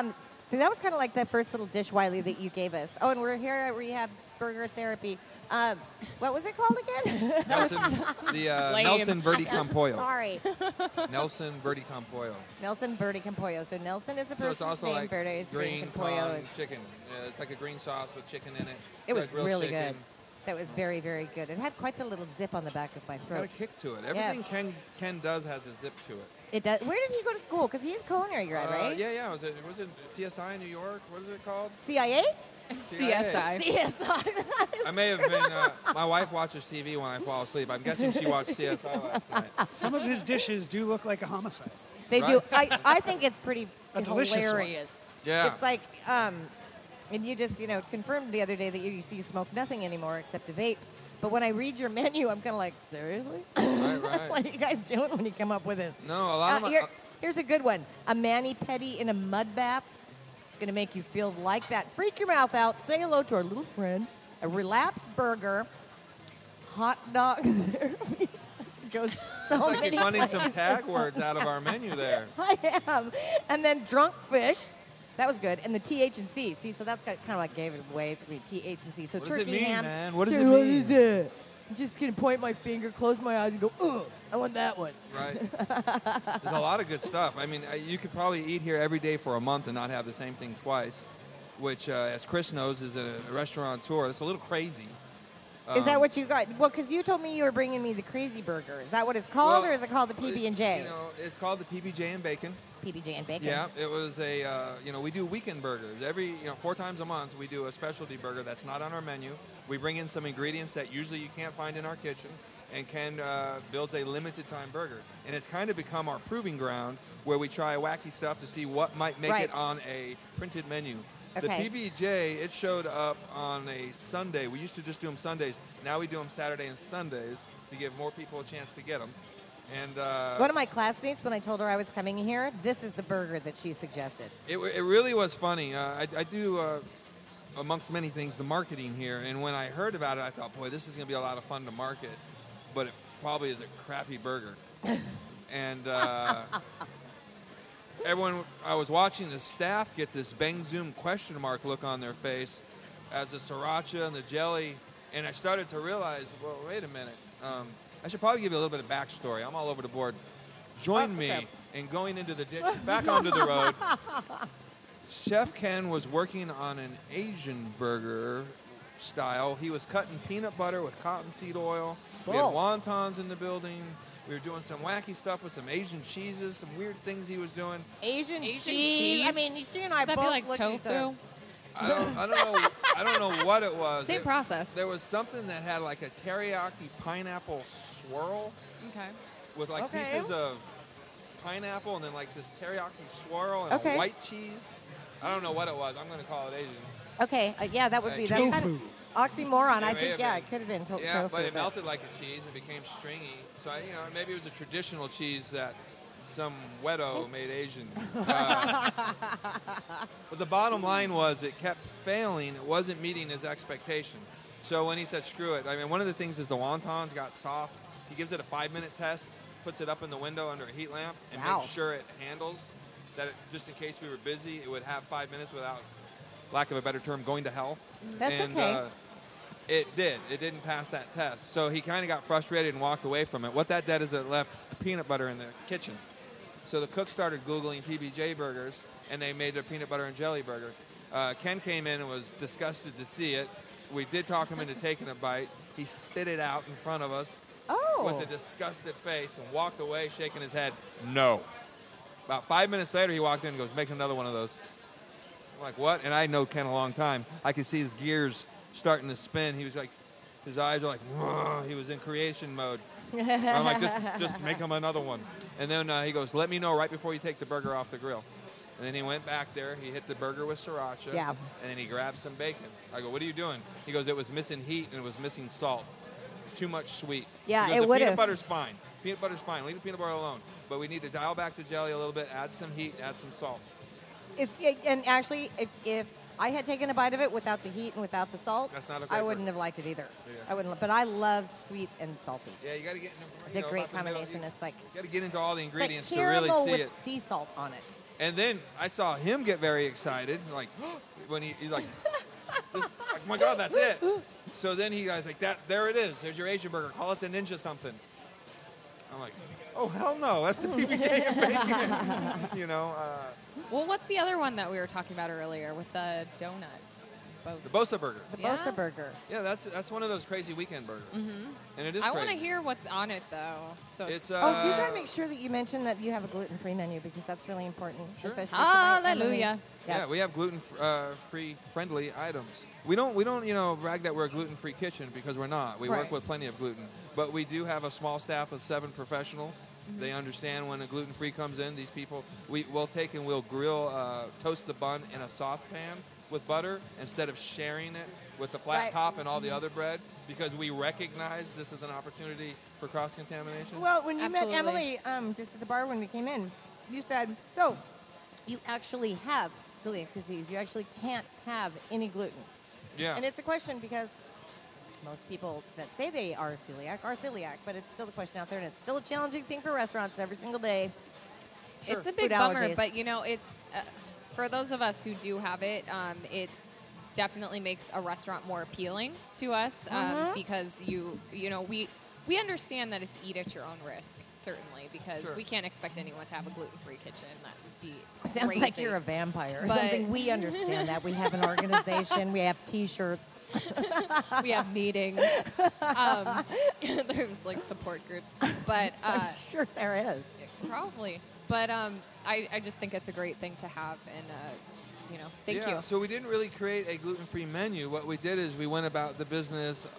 So that was kind of like the first little dish, Wiley, that you gave us. Oh, and we're here at Rehab Burger Therapy. Um, what was it called again? Nelson, the uh, Nelson Verde con Pollo. Sorry. Nelson Verde con Pollo. Nelson Verde con Pollo. So Nelson is a So person's it's also name. like Verde is green. green Con Pollo con is. chicken. Uh, it's like a green sauce with chicken in it. It was Like grilled really chicken. good. That was very, very good. It had quite the little zip on the back of my It's got throat. a kick to it. Yeah. Everything Ken Ken does has a zip to it. It does. Where did he go to school? Because he's culinary grad, Uh, right? Yeah, yeah. Was it was it C S I in New York? What is it called? C I A? C S I. C S I. I may have been. Uh, my wife watches T V when I fall asleep. I'm guessing she watched C S I last night. Some of his dishes do look like a homicide. They Right. do. I, I think it's pretty A delicious one. hilarious. Yeah. It's like, um, and you just, you know, confirmed the other day that you, you, you smoke nothing anymore except a vape. But when I read your menu, I'm kind of like, seriously? Right, right. What are you guys doing when you come up with this? No, a lot Uh, of my. here, here's a good one. A mani-pedi in a mud bath. It's going to make you feel like that. Freak your mouth out. Say hello to our little friend. A relapsed burger. Hot dog therapy. Goes so It's like many you're funding some places. tag words out of our menu there. I am. And then drunk fish. That was good. And the T H and C. See, so that's kind of what gave it away for me. T H and C. So What does turkey it mean, ham. man? What does Dude, it What mean? is it? I'm just gonna point my finger, close my eyes, and go, ugh. I want that one. Right. There's a lot of good stuff. I mean, uh, you could probably eat here every day for a month and not have the same thing twice, which, uh, as Chris knows, is a, a restaurateur. It's a little crazy. Is that Um, what you got? Well, because you told me you were bringing me the Crazy Burger. Is that what it's called, Well, or is it called the P B and J? You know, it's called the P B J and Bacon. P B J and bacon. Yeah, it was a, uh, you know, we do weekend burgers. Every, you know, four times a month we do a specialty burger that's not on our menu. We bring in some ingredients that usually you can't find in our kitchen, and Ken uh, builds a limited time burger. And it's kind of become our proving ground where we try wacky stuff to see what might make Right. it on a printed menu. The Okay. P B J, it showed up on a Sunday. We used to just do them Sundays. Now we do them Saturday and Sundays to give more people a chance to get them. And uh, One of my classmates, when I told her I was coming here, this is the burger that she suggested. It, w- it really was funny. Uh, I, I do, uh, amongst many things, the marketing here. And when I heard about it, I thought, boy, this is going to be a lot of fun to market. But it probably is a crappy burger. and uh, everyone, I was watching the staff get this bang zoom question mark look on their face as the sriracha and the jelly. And I started to realize, well, wait a minute. Um, I should probably give you a little bit of backstory. I'm all over the board. Join Oh, me okay. in going into the ditch, back onto the road. Chef Ken was working on an Asian burger style. He was cutting peanut butter with cottonseed oil. We had Cool. wontons in the building. We were doing some wacky stuff with some Asian cheeses, some weird things he was doing. Asian, Asian cheese. I cheese? mean, she and I That'd both be like looked at each other. tofu. I don't, I don't know. I don't know what it was. Same It- process. There was something that had like a teriyaki pineapple swirl Okay. with like Okay. pieces of pineapple and then like this teriyaki swirl and Okay. a white cheese. I don't know what it was. I'm going to call it Asian. Okay, uh, yeah, that would Uh, be that's kind tofu. of oxymoron. It I may think have yeah, been. it could have been to- Yeah, tofu. but it melted like a cheese and became stringy. So I, you know, maybe it was a traditional cheese that some wedo made Asian. Uh, but the bottom line was it kept failing. It wasn't meeting his expectation. So when he said screw it, I mean, one of the things is the wontons got soft. He gives it a five-minute test, puts it up in the window under a heat lamp, and Wow. makes sure it handles. That it, just in case we were busy, it would have five minutes without, lack of a better term, going to hell. That's and, okay. Uh, it did. It didn't pass that test. So he kind of got frustrated and walked away from it. What that did is it left peanut butter in the kitchen. So the cook started Googling P B J burgers, and they made a peanut butter and jelly burger. Uh, Ken came in and was disgusted to see it. We did talk him into taking a bite. He spit it out in front of us Oh. with a disgusted face and walked away shaking his head, no. About five minutes later, he walked in and goes, make another one of those. I'm like, what? And I know Ken a long time. I could see his gears starting to spin. He was like, his eyes were like, "Whoa." He was in creation mode. I'm like, just, just make him another one. And then uh, he goes, let me know right before you take the burger off the grill. And then he went back there. He hit the burger with sriracha. Yeah. And then he grabbed some bacon. I go, what are you doing? He goes, it was missing heat and it was missing salt. Too much sweet. Yeah, he goes, it the would've. peanut butter's fine. Peanut butter's fine. Leave the peanut butter alone. But we need to dial back the jelly a little bit, add some heat, add some salt. It's, it, and actually, if, if I had taken a bite of it without the heat and without the salt, That's not a I great wouldn't burger. have liked it either. Yeah. I wouldn't. But I love sweet and salty. Yeah, you got to get into It's you a know, great about the middle. combination. You It's like got to get into all the it's ingredients like to really caramel see with it. sea salt on it. And then I saw him get very excited, like when he, he's like, this, like, oh my God, that's it. So then he guys like that. There it is. There's your Asian burger. Call it the Ninja something. I'm like, oh hell no, that's the P B J and bacon. You know. Uh, Well, what's the other one that we were talking about earlier with the donuts? Bosa. The Bosa burger. The Yeah. Bosa burger. Yeah, that's that's one of those crazy weekend burgers. Mm-hmm. And it is I crazy. want to hear what's on it though. So It's, oh, you uh, got to make sure that you mention that you have a gluten-free menu because that's really important. Sure. Especially for my Emily. Hallelujah. Yeah, we have gluten-free friendly items. We don't we don't you know brag that we're a gluten-free kitchen because we're not. We Right. work with plenty of gluten, but we do have a small staff of seven professionals. Mm-hmm. They understand when a gluten-free comes in. These people we will take and we'll grill, uh, toast the bun in a saucepan with butter instead of sharing it with the flat Right. top and all the other bread because we recognize this is an opportunity for cross-contamination. Well, when you Absolutely. met Emily um, just at the bar when we came in, you said, so you actually have celiac disease. You actually can't have any gluten. yeah. And it's a question because most people that say they are celiac are celiac, but it's still the question out there, and it's still a challenging thing for restaurants every single day. It's a Food big bummer, allergies. but you know, it's uh, for those of us who do have it. Um, it definitely makes a restaurant more appealing to us um, Mhm. because you you know we we understand that it's eat at your own risk, certainly, because Sure. we can't expect anyone to have a gluten-free kitchen. That would be Sounds crazy. like you're a vampire or But- something. We understand that. We have an organization. We have T-shirts. We have meetings. Um, there's like support groups, but uh, I'm sure there is. probably. But um, I, I just think it's a great thing to have, and uh, you know, thank yeah, you. So we didn't really create a gluten-free menu. What we did is we went about the business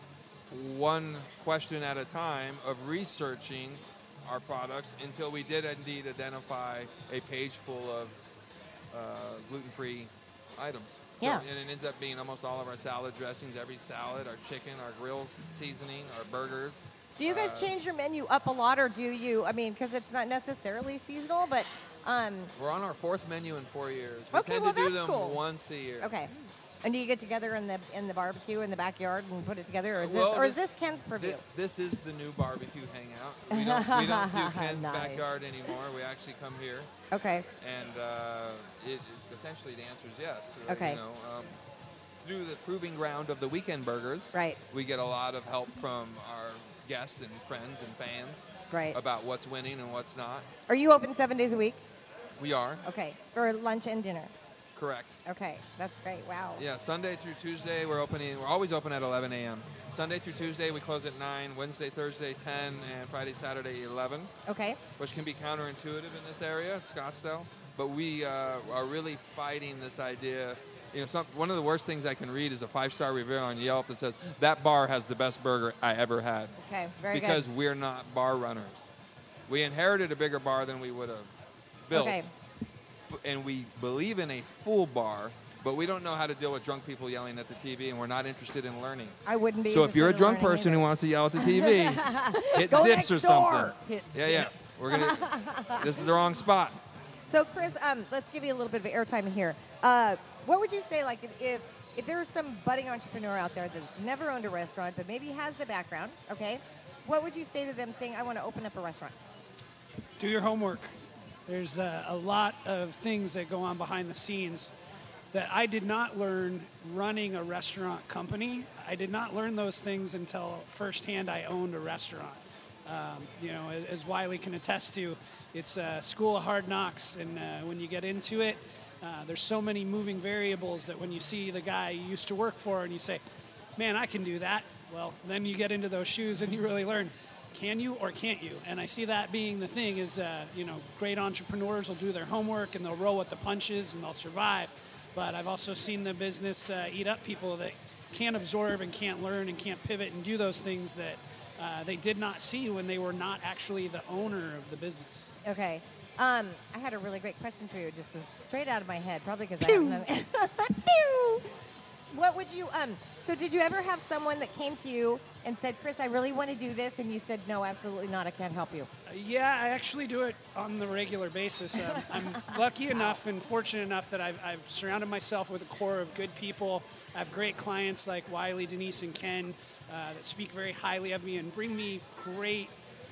one question at a time of researching our products until we did indeed identify a page full of uh, gluten-free items. Yeah. So, and it ends up being almost all of our salad dressings, every salad, our chicken, our grill seasoning, our burgers. Do you guys Uh, change your menu up a lot, or do you? I mean, because it's not necessarily seasonal, but um, We're on our fourth menu in four years. We Okay, tend well, to do that's them cool. once a year. okay. And do you get together in the in the barbecue in the backyard and put it together, or is Well, this or is this- this Ken's purview? Thi- This is the new barbecue hangout. We don't, we don't do Ken's Nice. backyard anymore. We actually come here, Okay. and uh, it, essentially the answer is yes. Uh, Okay. You know, um, through the proving ground of the weekend burgers, Right. we get a lot of help from our guests and friends and fans Right. about what's winning and what's not. Are you open seven days a week? We are, Okay. For lunch and dinner. correct. Okay. That's great. Wow. Yeah, Sunday through Tuesday we're opening. We're always open at eleven a.m. Sunday through Tuesday we close at nine. Wednesday, Thursday ten, and Friday, Saturday eleven. Okay. Which can be counterintuitive in this area, Scottsdale. But we uh, are really fighting this idea. You know, some, one of the worst things I can read is a five-star review on Yelp that says, that bar has the best burger I ever had. Okay. Very because good. we're not bar runners. We inherited a bigger bar than we would have built. Okay. b- And we believe in a full bar, but we don't know how to deal with drunk people yelling at the T V, and we're not interested in learning. I wouldn't be. So if you're a interested in drunk learning person who wants to yell at the T V, hit Go zips next or door. something. Hit yeah, yeah. zips. We're gonna. This is the wrong spot. So, Chris, um, let's give you a little bit of airtime here. Uh, what would you say, like, if, if if there was some budding entrepreneur out there that's never owned a restaurant, but maybe has the background, okay? What would you say to them saying, I want to open up a restaurant? Do your homework. There's uh, a lot of things that go on behind the scenes that I did not learn running a restaurant company. I did not learn those things until firsthand I owned a restaurant. Um, you know, as- as Wiley can attest to, it's a school of hard knocks, and uh, when you get into it, uh, there's so many moving variables that when you see the guy you used to work for and you say, man, I can do that, well, then you get into those shoes and you really learn, can you or can't you? And I see that being the thing is, uh, you know, great entrepreneurs will do their homework and they'll roll with the punches and they'll survive. But I've also seen the business uh, eat up people that can't absorb and can't learn and can't pivot and do those things that uh, they did not see when they were not actually the owner of the business. Okay. Um, I had a really great question for you, just straight out of my head, probably because I haven't. Pew! What would you, um, so did you ever have someone that came to you and said, Chris, I really want to do this, and you said, no, absolutely not, I can't help you? Uh, yeah, I actually do it on the regular basis. Um, I'm lucky enough and fortunate enough that I've, I've surrounded myself with a core of good people. I have great clients like Wiley, Denise, and Ken uh, that speak very highly of me and bring me great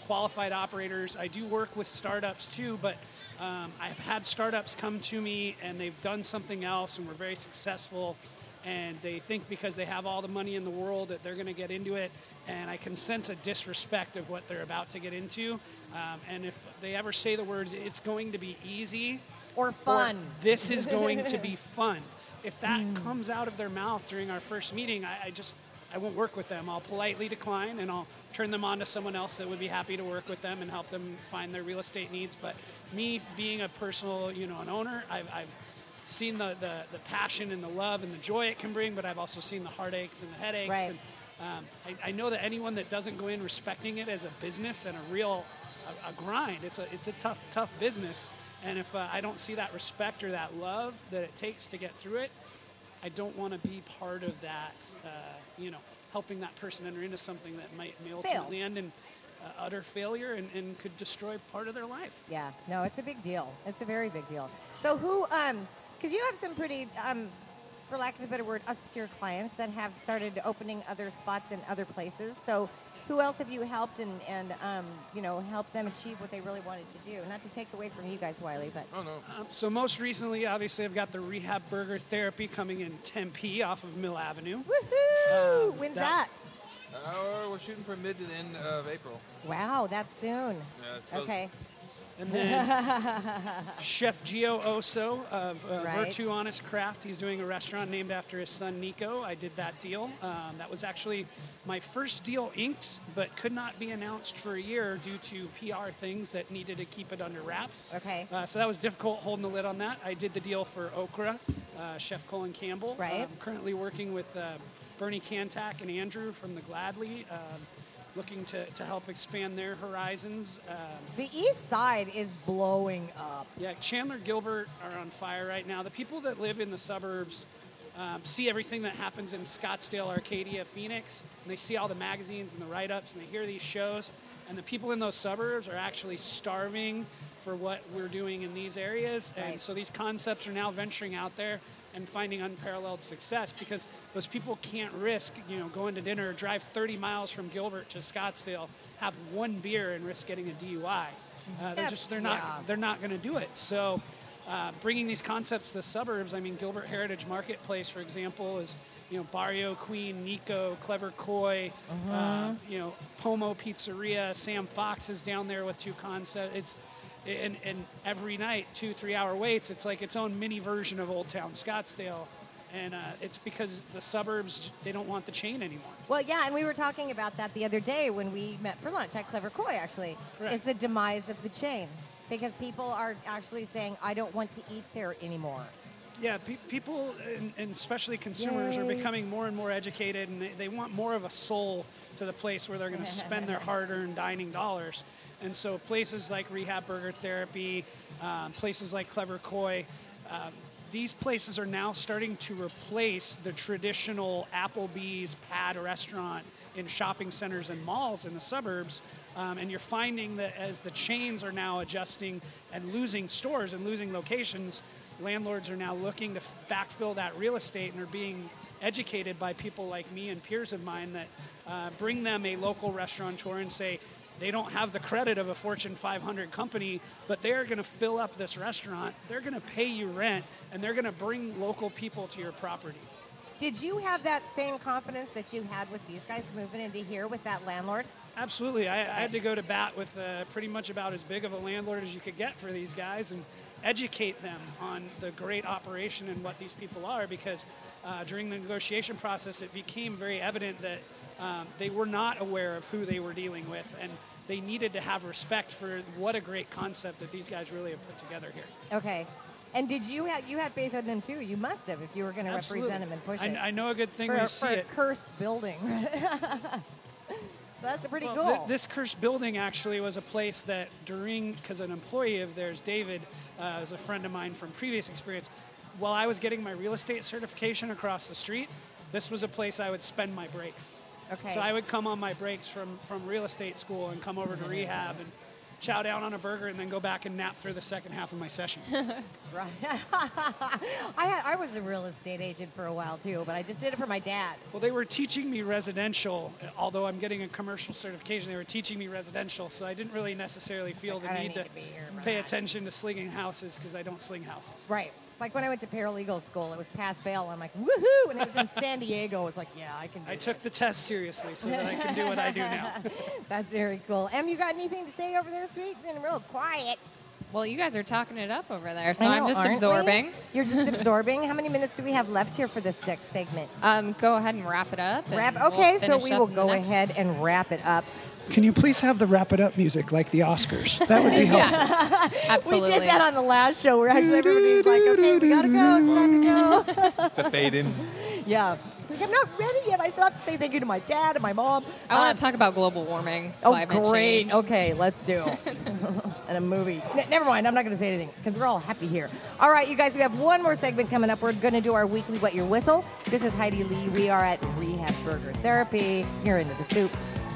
qualified operators. I do work with startups too, but um, I've had startups come to me and they've done something else and were very successful, and they think because they have all the money in the world that they're going to get into it, and I can sense a disrespect of what they're about to get into. Um, and if they ever say the words, it's going to be easy or fun, or this is going to be fun, if that mm. comes out of their mouth during our first meeting, I, I just I won't work with them. I'll politely decline, and I'll turn them on to someone else that would be happy to work with them and help them find their real estate needs. But me being a personal, you know, an owner, I've, I've seen the, the, the passion and the love and the joy it can bring, but I've also seen the heartaches and the headaches. Right. And um, I, I know that anyone that doesn't go in respecting it as a business and a real a, a grind, it's a it's a tough tough business. And if uh, I don't see that respect or that love that it takes to get through it, I don't want to be part of that, uh, you know, helping that person enter into something that might may ultimately end in uh, utter failure and, and could destroy part of their life. Yeah, no, it's a big deal. It's a very big deal. So who, um, because you have some pretty, um, for lack of a better word, austere clients that have started opening other spots in other places. So who else have you helped and, and um, you know, helped them achieve what they really wanted to do? Not to take away from you guys, Wiley, but. Oh, no. Um, so most recently, obviously, I've got the Rehab Burger Therapy coming in Tempe off of Mill Avenue. Woohoo! Um, When's that? that? Uh, we're shooting for mid to the end of April. Wow, that's soon. Yeah, it's supposed- Okay. And then Chef Gio Oso of uh, Right. Virtue Honest Craft. He's doing a restaurant named after his son, Nico. I did that deal. Um, that was actually my first deal inked, but could not be announced for a year due to P R things that needed to keep it under wraps. Okay. Uh, so that was difficult holding the lid on that. I did the deal for Okra, uh, Chef Colin Campbell. Right. I'm currently working with uh, Bernie Kantak and Andrew from the Gladly. Um, looking to, to help expand their horizons. Um, The east side is blowing up. yeah, Chandler, Gilbert are on fire right now. The people that live in the suburbs um, see everything that happens in Scottsdale, Arcadia, Phoenix, and they see all the magazines and the write-ups, and they hear these shows. And the people in those suburbs are actually starving for what we're doing in these areas. And Right. so these concepts are now venturing out there and finding unparalleled success because those people can't risk, you know, going to dinner, drive thirty miles from Gilbert to Scottsdale, have one beer and risk getting a D U I. Uh, they're Yep. just they're not Yeah. they're not going to do it. So uh, bringing these concepts to the suburbs, I mean, Gilbert Heritage Marketplace, for example, is you know Barrio Queen, Nico, Clever Koi, uh, you know Pomo Pizzeria, Sam Fox is down there with two concepts. It's And, and every night, two, three-hour waits, it's like its own mini version of Old Town Scottsdale. And uh, it's because the suburbs, they don't want the chain anymore. Well, yeah, and we were talking about that the other day when we met for lunch at Clever Koi, actually. Correct. Is the demise of the chain. Because people are actually saying, I don't want to eat there anymore. Yeah, pe- people, and, and especially consumers, Yay. are becoming more and more educated, and they, they want more of a soul to the place where they're going to spend their hard-earned dining dollars. And so places like Rehab Burger Therapy, um, places like Clever Koi, um, these places are now starting to replace the traditional Applebee's pad restaurant in shopping centers and malls in the suburbs. Um, and you're finding that as the chains are now adjusting and losing stores and losing locations, landlords are now looking to backfill that real estate and are being educated by people like me and peers of mine that uh, bring them a local restaurateur and say, they don't have the credit of a Fortune five hundred company, but they're going to fill up this restaurant. They're going to pay you rent, and they're going to bring local people to your property. Did you have that same confidence that you had with these guys moving into here with that landlord? Absolutely. I, I had to go to bat with uh, pretty much about as big of a landlord as you could get for these guys and educate them on the great operation and what these people are, because uh, during the negotiation process, it became very evident that um, they were not aware of who they were dealing with, and they needed to have respect for what a great concept that these guys really have put together here. Okay. And did you have you had faith in them too? You must have if you were going to Absolutely. represent them and push I, it. I know a good thing for, when you for see a it. cursed building. That's pretty Well, cool. th- this cursed building actually was a place that during, because an employee of theirs, David, uh, is a friend of mine from previous experience, while I was getting my real estate certification across the street, this was a place I would spend my breaks. Okay. So I would come on my breaks from, from real estate school and come over to rehab and chow down on a burger, and then go back and nap through the second half of my session. Right. I had, I was a real estate agent for a while too, but I just did it for my dad. Well, they were teaching me residential, although I'm getting a commercial certification. They were teaching me residential, so I didn't really necessarily feel the I don't need need to, to be here for pay that. attention to slinging houses because I don't sling houses. Right. Like when I went to paralegal school, it was pass fail. I'm like, woohoo! And it was in San Diego. I was like, yeah, I can do I this. took the test seriously so that I can do what I do now. That's very cool. Em, you got anything to say over there, sweet? Been real quiet. Well, you guys are talking it up over there, so I know, I'm just aren't absorbing. we? You're just absorbing. How many minutes do we have left here for this next segment? Um, go ahead and wrap it up. and Wrap. we'll Okay, so finish we up will in the go next- ahead and wrap it up. Can you please have the wrap it up music like the Oscars? That would be helpful. Yeah, absolutely. We did that on the last show where actually everybody's like, okay, we gotta go. It's time to go. The fade in. Yeah. It's like, I'm not ready yet. I still have to say thank you to my dad and my mom. I want Um, to talk about global warming. Oh, climate great. change. Okay, let's do. And a movie. N- never mind. I'm not going to say anything because we're all happy here. All right, you guys, we have one more segment coming up. We're going to do our weekly Wet Your Whistle. This is Heidi Lee. We are at Rehab Burger Therapy. You're into the soup.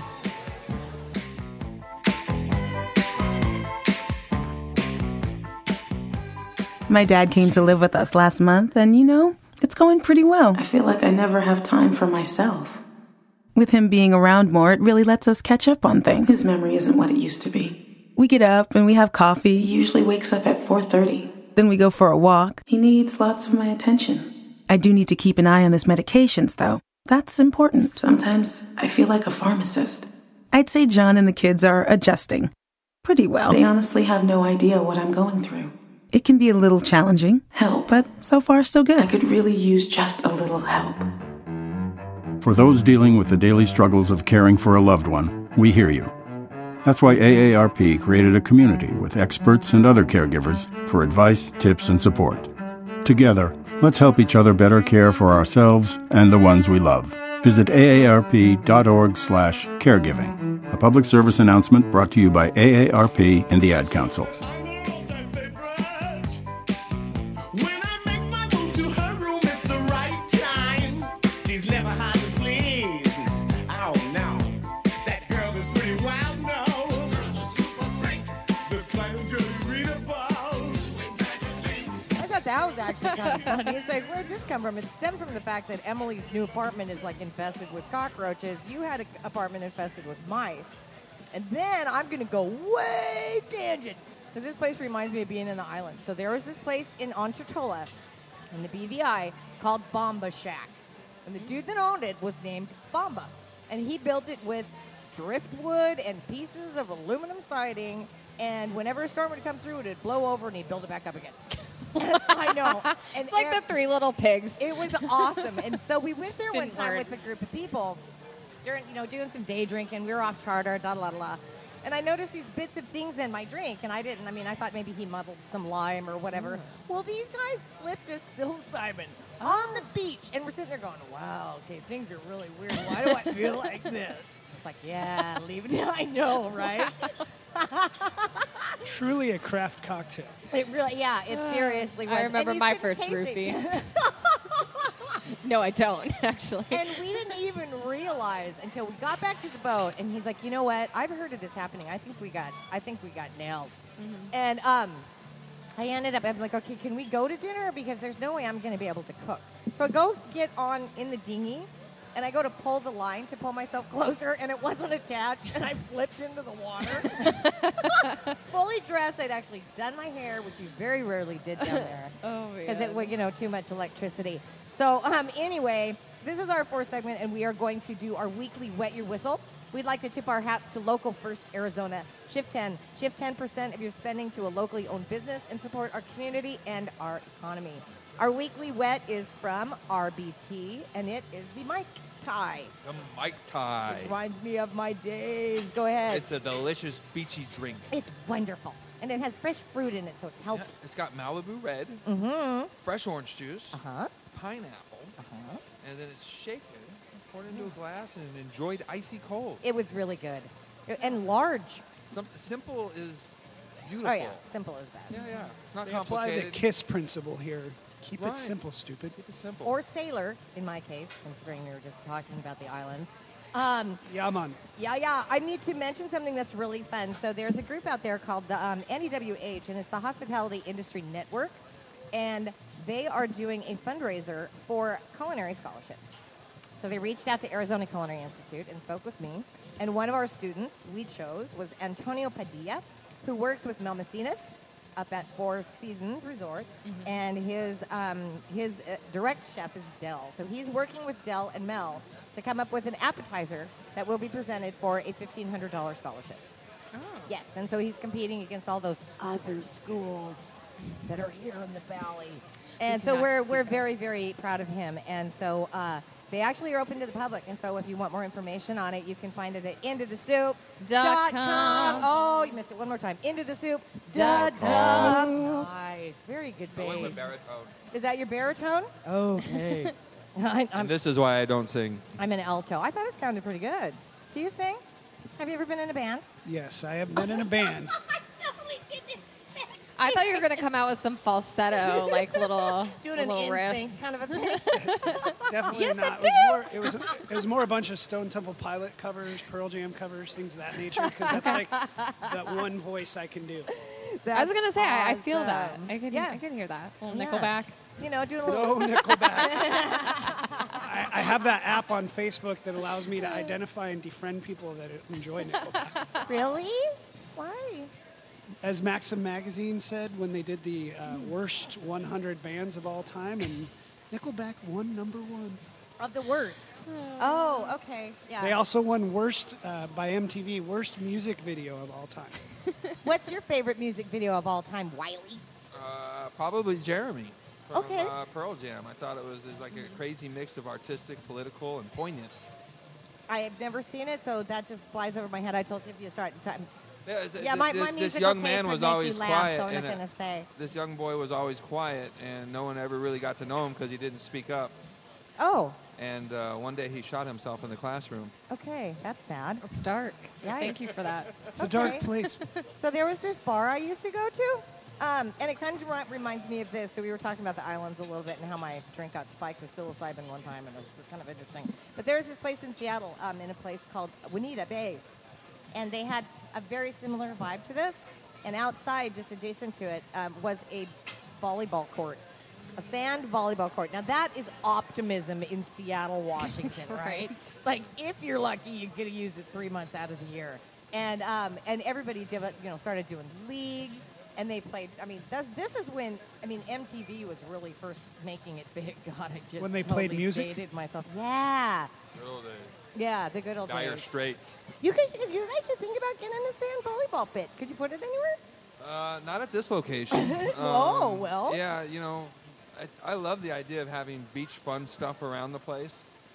My dad came to live with us last month, and you know, it's going pretty well. I feel like I never have time for myself. With him being around more, it really lets us catch up on things. His memory isn't what it used to be. We get up and we have coffee. He usually wakes up at four thirty. Then we go for a walk. He needs lots of my attention. I do need to keep an eye on his medications, though. That's important. Sometimes I feel like a pharmacist. I'd say John and the kids are adjusting pretty well. They honestly have no idea what I'm going through. It can be a little challenging. Help. But so far, so good. I could really use just a little help. For those dealing with the daily struggles of caring for a loved one, we hear you. That's why A A R P created a community with experts and other caregivers for advice, tips, and support. Together, let's help each other better care for ourselves and the ones we love. Visit aarp.org slash caregiving. A public service announcement brought to you by A A R P and the Ad Council. That was actually kind of funny. It's like, where'd this come from? It stemmed from the fact that Emily's new apartment is like infested with cockroaches. You had an apartment infested with mice. And then I'm going to go way tangent because this place reminds me of being in the islands. So there was this place in Ontartola in the B V I called Bomba Shack. And the dude that owned it was named Bomba. And he built it with driftwood and pieces of aluminum siding. And whenever a storm would come through, it'd blow over and he'd build it back up again. I know. And It's like Aaron- the Three Little Pigs. It was awesome. And so we went Just there one didn't time learn. with a group of people during, you know, doing some day drinking. We were off charter, da da da da. And I noticed these bits of things in my drink, and I didn't. I mean, I thought maybe he muddled some lime or whatever. Well, these guys slipped a psilocybin on the beach, and we're sitting there going, wow, okay, things are really weird. Why do I feel like this? It's like, yeah, leave it. I know, right? Truly a craft cocktail. It really, yeah, it seriously was. I And remember you my shouldn't first taste it. roofie. No, I don't, actually. And we didn't even realize until we got back to the boat, and he's like, you know what? I've heard of this happening. I think we got, I think we got nailed. Mm-hmm. And um, I ended up, I'm like, okay, can we go to dinner? Because there's no way I'm going to be able to cook. So I go get on in the dinghy, and I go to pull the line to pull myself closer, and it wasn't attached, and I flipped into the water. Fully dressed. I'd actually done my hair, which you very rarely did down there. Oh, Because it was, you know, too much electricity. So um, anyway, this is our fourth segment, and we are going to do our weekly Wet Your Whistle. We'd like to tip our hats to Local First Arizona. Shift ten. Shift ten percent of your spending to a locally owned business and support our community and our economy. Our weekly wet is from R B T, and it is the Mike Tie. The Mike Tie. Which reminds me of my days. Go ahead. It's a delicious beachy drink. It's wonderful. And it has fresh fruit in it, so it's healthy. It's got Malibu Red, Mm-hmm. fresh orange juice, Uh-huh. pineapple, Uh-huh. and then it's shaken, poured into a glass, and enjoyed icy cold. It was really good. And large. Some, simple is beautiful. Oh, yeah. Simple is best. Yeah, yeah. It's not They apply the complicated. KISS principle here. Keep Right. it simple, stupid. Keep it simple. Or sailor, in my case, considering we were just talking about the islands. Um, Yeah, man. Yeah, yeah. I need to mention something that's really fun. So there's a group out there called the um, N E W H, and it's the Hospitality Industry Network, and they are doing a fundraiser for culinary scholarships. So they reached out to Arizona Culinary Institute and spoke with me, and one of our students we chose was Antonio Padilla, who works with Mel Macinas up at Four Seasons Resort, Mm-hmm. and his um, his uh, direct chef is Dell. So he's working with Dell and Mel to come up with an appetizer that will be presented for a fifteen hundred dollars scholarship. Oh. Yes, and so he's competing against all those other schools that are here in the valley. And do so not we're speak we're of. very, very proud of him. And so uh, they actually are open to the public. And so if you want more information on it, you can find it at into the soup Dot com. Oh, you missed it one more time. into the soup dot com. Nice. Very good I went with bass. baritone. Is that your baritone? Okay. I, I'm, And this is why I don't sing. I'm an alto. I thought it sounded pretty good. Do you sing? Have you ever been in a band? Yes, I have been in a band. I thought you were going to come out with some falsetto, like little, Doing an little riff. in-sync kind of a thing. Definitely Yes, not. I It was, more, it, was, it was more a bunch of Stone Temple Pilot covers, Pearl Jam covers, things of that nature, because that's like that one voice I can do. I was going to say, I, I feel that. awesome. I can, Yeah. I can hear that. A little Yeah. Nickelback. You know, doing a little. No Nickelback. I, I have that app on Facebook that allows me to identify and defriend people that enjoy Nickelback. Really? Why? As Maxim Magazine said when they did the uh, worst one hundred bands of all time, and Nickelback won number one. Of the worst. Oh, okay. Yeah. They also won worst uh, by M T V, worst music video of all time. What's your favorite music video of all time, Wiley? Uh, probably Jeremy from Okay. uh, Pearl Jam. I thought it was, it was like a crazy mix of artistic, political, and poignant. I have never seen it, so that just flies over my head. I told Tiffany to start time. Yeah, it's- Yeah, th- my, th- my this musical young taste man would was make you always laugh, quiet. so I'm not and, uh, going to say. This young boy was always quiet, and no one ever really got to know him because he didn't speak up. Oh, And uh, one day he shot himself in the classroom. okay. That's sad. It's dark. Yikes. Thank you for that. It's a dark Okay. place. So there was this bar I used to go to, um, and it kind of re- reminds me of this. So we were talking about the islands a little bit and how my drink got spiked with psilocybin one time, and it was kind of interesting. But there's this place in Seattle, um, in a place called Juanita Bay, and they had a very similar vibe to this. And outside, just adjacent to it, um, was a volleyball court, a sand volleyball court. Now that is optimism in Seattle, Washington, right? Right. It's like if you're lucky, you get to use it three months out of the year. And um, and everybody did, you know, started doing leagues, and they played. I mean, that's, this is when I mean M T V was really first making it big. God, I just When they totally played music? dated myself. Yeah, yeah, the good old Dire days. Straits. You guys, you guys should think about getting a sand volleyball pit. Could you put it anywhere? Uh, not at this location. Oh, Um, well. Yeah, you know, I, I love the idea of having beach fun stuff around the place.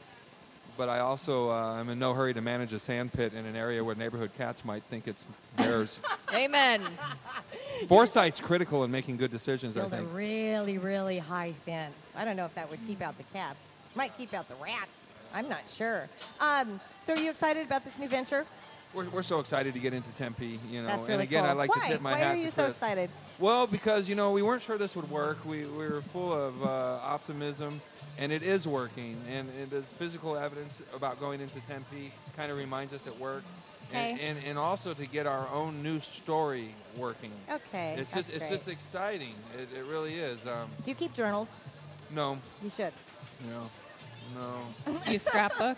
But I also uh, am in no hurry to manage a sand pit in an area where neighborhood cats might think it's theirs. Amen. Foresight's critical in making good decisions, I Build a think. really, really high fence. I don't know if that would keep out the cats. Might keep out the rats. I'm not sure. Um, so are you excited about this new venture? We're, we're so excited to get into Tempe, you know. That's and really again, cool. I'd like Why? to tip my Why hat are you to so Chris. excited? Well, because, you know, we weren't sure this would work. We, we were full of uh, optimism, and it is working. And, and there's physical evidence about going into Tempe kind of reminds us it worked. And, Okay. and, and also to get our own new story working. Okay, It's that's just it's great. just exciting. It, it really is. Um, Do you keep journals? no, You should. no, no. Do you scrapbook?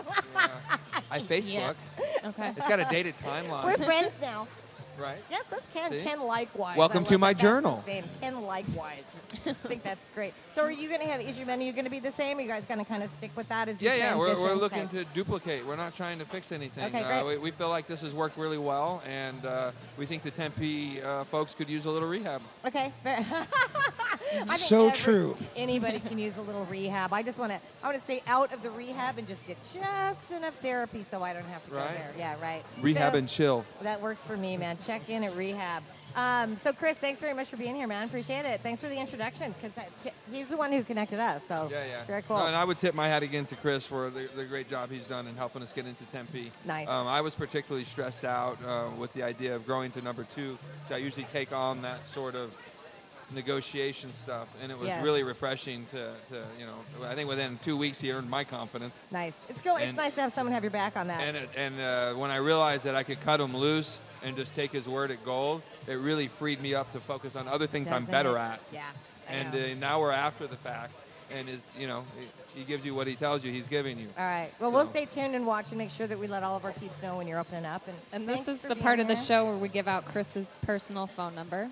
I Facebook. Okay. It's got a dated timeline. We're friends now. Right? Yes, that's Ken. See? Ken likewise. Welcome I to love my that. That's journal. his name. Ken likewise. I think that's great. So are you going to have, is your menu going to be the same? Are you guys going to kind of stick with that as you Yeah, yeah, we're, transition? we're looking Okay. to duplicate. We're not trying to fix anything. Okay, uh, great. we, we feel like this has worked really well, and uh, we think the Tempe uh, folks could use a little rehab. Okay. Very- I think So every- true. Anybody can use a little rehab. I just want to. I want to stay out of the rehab and just get just enough therapy so I don't have to go Right. there. Yeah, right. Rehab So- and chill. That works for me, man. Check in at rehab. Um, so, Chris, thanks very much for being here, man. Appreciate it. Thanks for the introduction because he's the one who connected us. So, Yeah, yeah. very cool. No, and I would tip my hat again to Chris for the, the great job he's done in helping us get into Tempe. Nice. Um, I was particularly stressed out uh, with the idea of growing to number two. So I usually take on that sort of negotiation stuff, and it was Yes. really refreshing to, to, you know, I think within two weeks he earned my confidence. Nice. It's go. It's And- nice to have someone have your back on that. And it, and uh, when I realized that I could cut him loose and just take his word at gold, it really freed me up to focus on other things I'm Doesn't better it? at. Yeah. I And know. uh, now we're after the fact, and is, you know, he, he gives you what he tells you he's giving you. All right. Well, we'll stay tuned and watch and make sure that we let all of our peeps know when you're opening up. And, And this thanks is for the being part of the here. show where we give out Chris's personal phone number.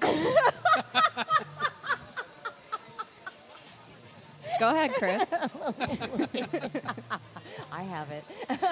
Go ahead, Chris. I have it.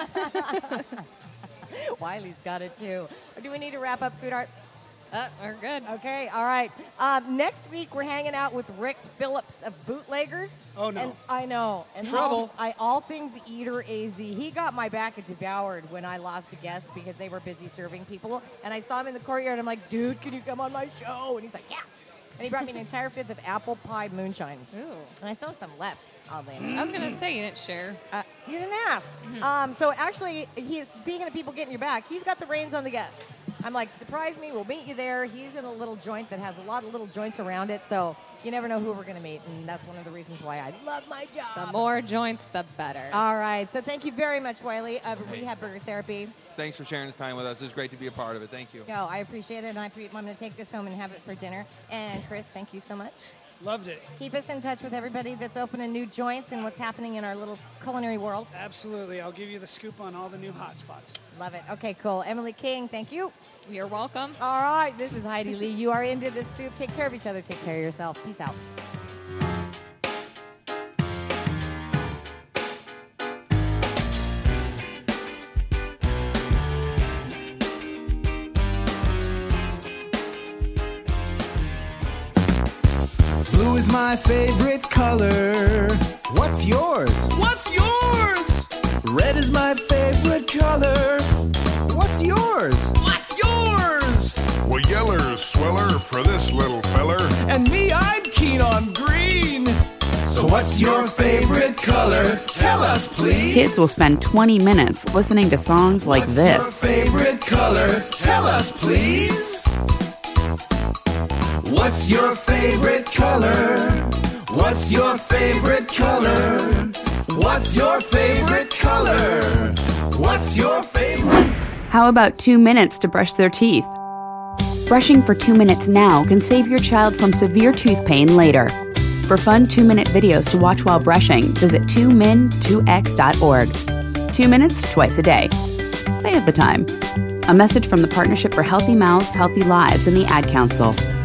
Wiley's got it too. Do we need to wrap up, sweetheart? Uh, we're good. Okay, all right. Um, next week, we're hanging out with Rick Phillips of Bootleggers. Oh, no. And I know. And Trouble. All, I, all things Eater A Z. He got my back at Devoured when I lost a guest because they were busy serving people. And I saw him in the courtyard. I'm like, dude, can you come on my show? And he's like, yeah. And he brought me an entire fifth of apple pie moonshine. Ooh. And I still have some left, oddly I enough. was going to say you didn't share. Uh, you didn't ask. Um, so actually, he's speaking of people getting your back. He's got the reins on the guests. I'm like, surprise me. We'll meet you there. He's in a little joint that has a lot of little joints around it. So you never know who we're going to meet. And that's one of the reasons why I love my job. The more joints, the better. All right. So thank you very much, Wiley, of Rehab Burger Therapy. Thanks for sharing this time with us. It's great to be a part of it. Thank you. No, I appreciate it. And I pre- I'm going to take this home and have it for dinner. And Chris, thank you so much. Loved it. Keep us in touch with everybody that's opening new joints and what's happening in our little culinary world. Absolutely. I'll give you the scoop on all the new hot spots. Love it. Okay, cool. Emily King, thank you. You're welcome. All right, this is Heidi Lee. You are into this soup. Take care of each other. Take care of yourself. Peace out. Blue is my favorite color. What's yours? What's yours? Red is my favorite color. What's yours? What's yours? Well, yeller's sweller for this little feller. And me, I'm keen on green. So what's your favorite color? Tell us, please. Kids will spend twenty minutes listening to songs like What's this. your favorite color? Tell us, please. What's your favorite color? What's your favorite color? What's your favorite color? What's your favorite? How about two minutes to brush their teeth? Brushing for two minutes now can save your child from severe tooth pain later. For fun two-minute videos to watch while brushing, visit two min two x dot org. Two minutes twice a day. They have the time. A message from the Partnership for Healthy Mouths, Healthy Lives and the Ad Council.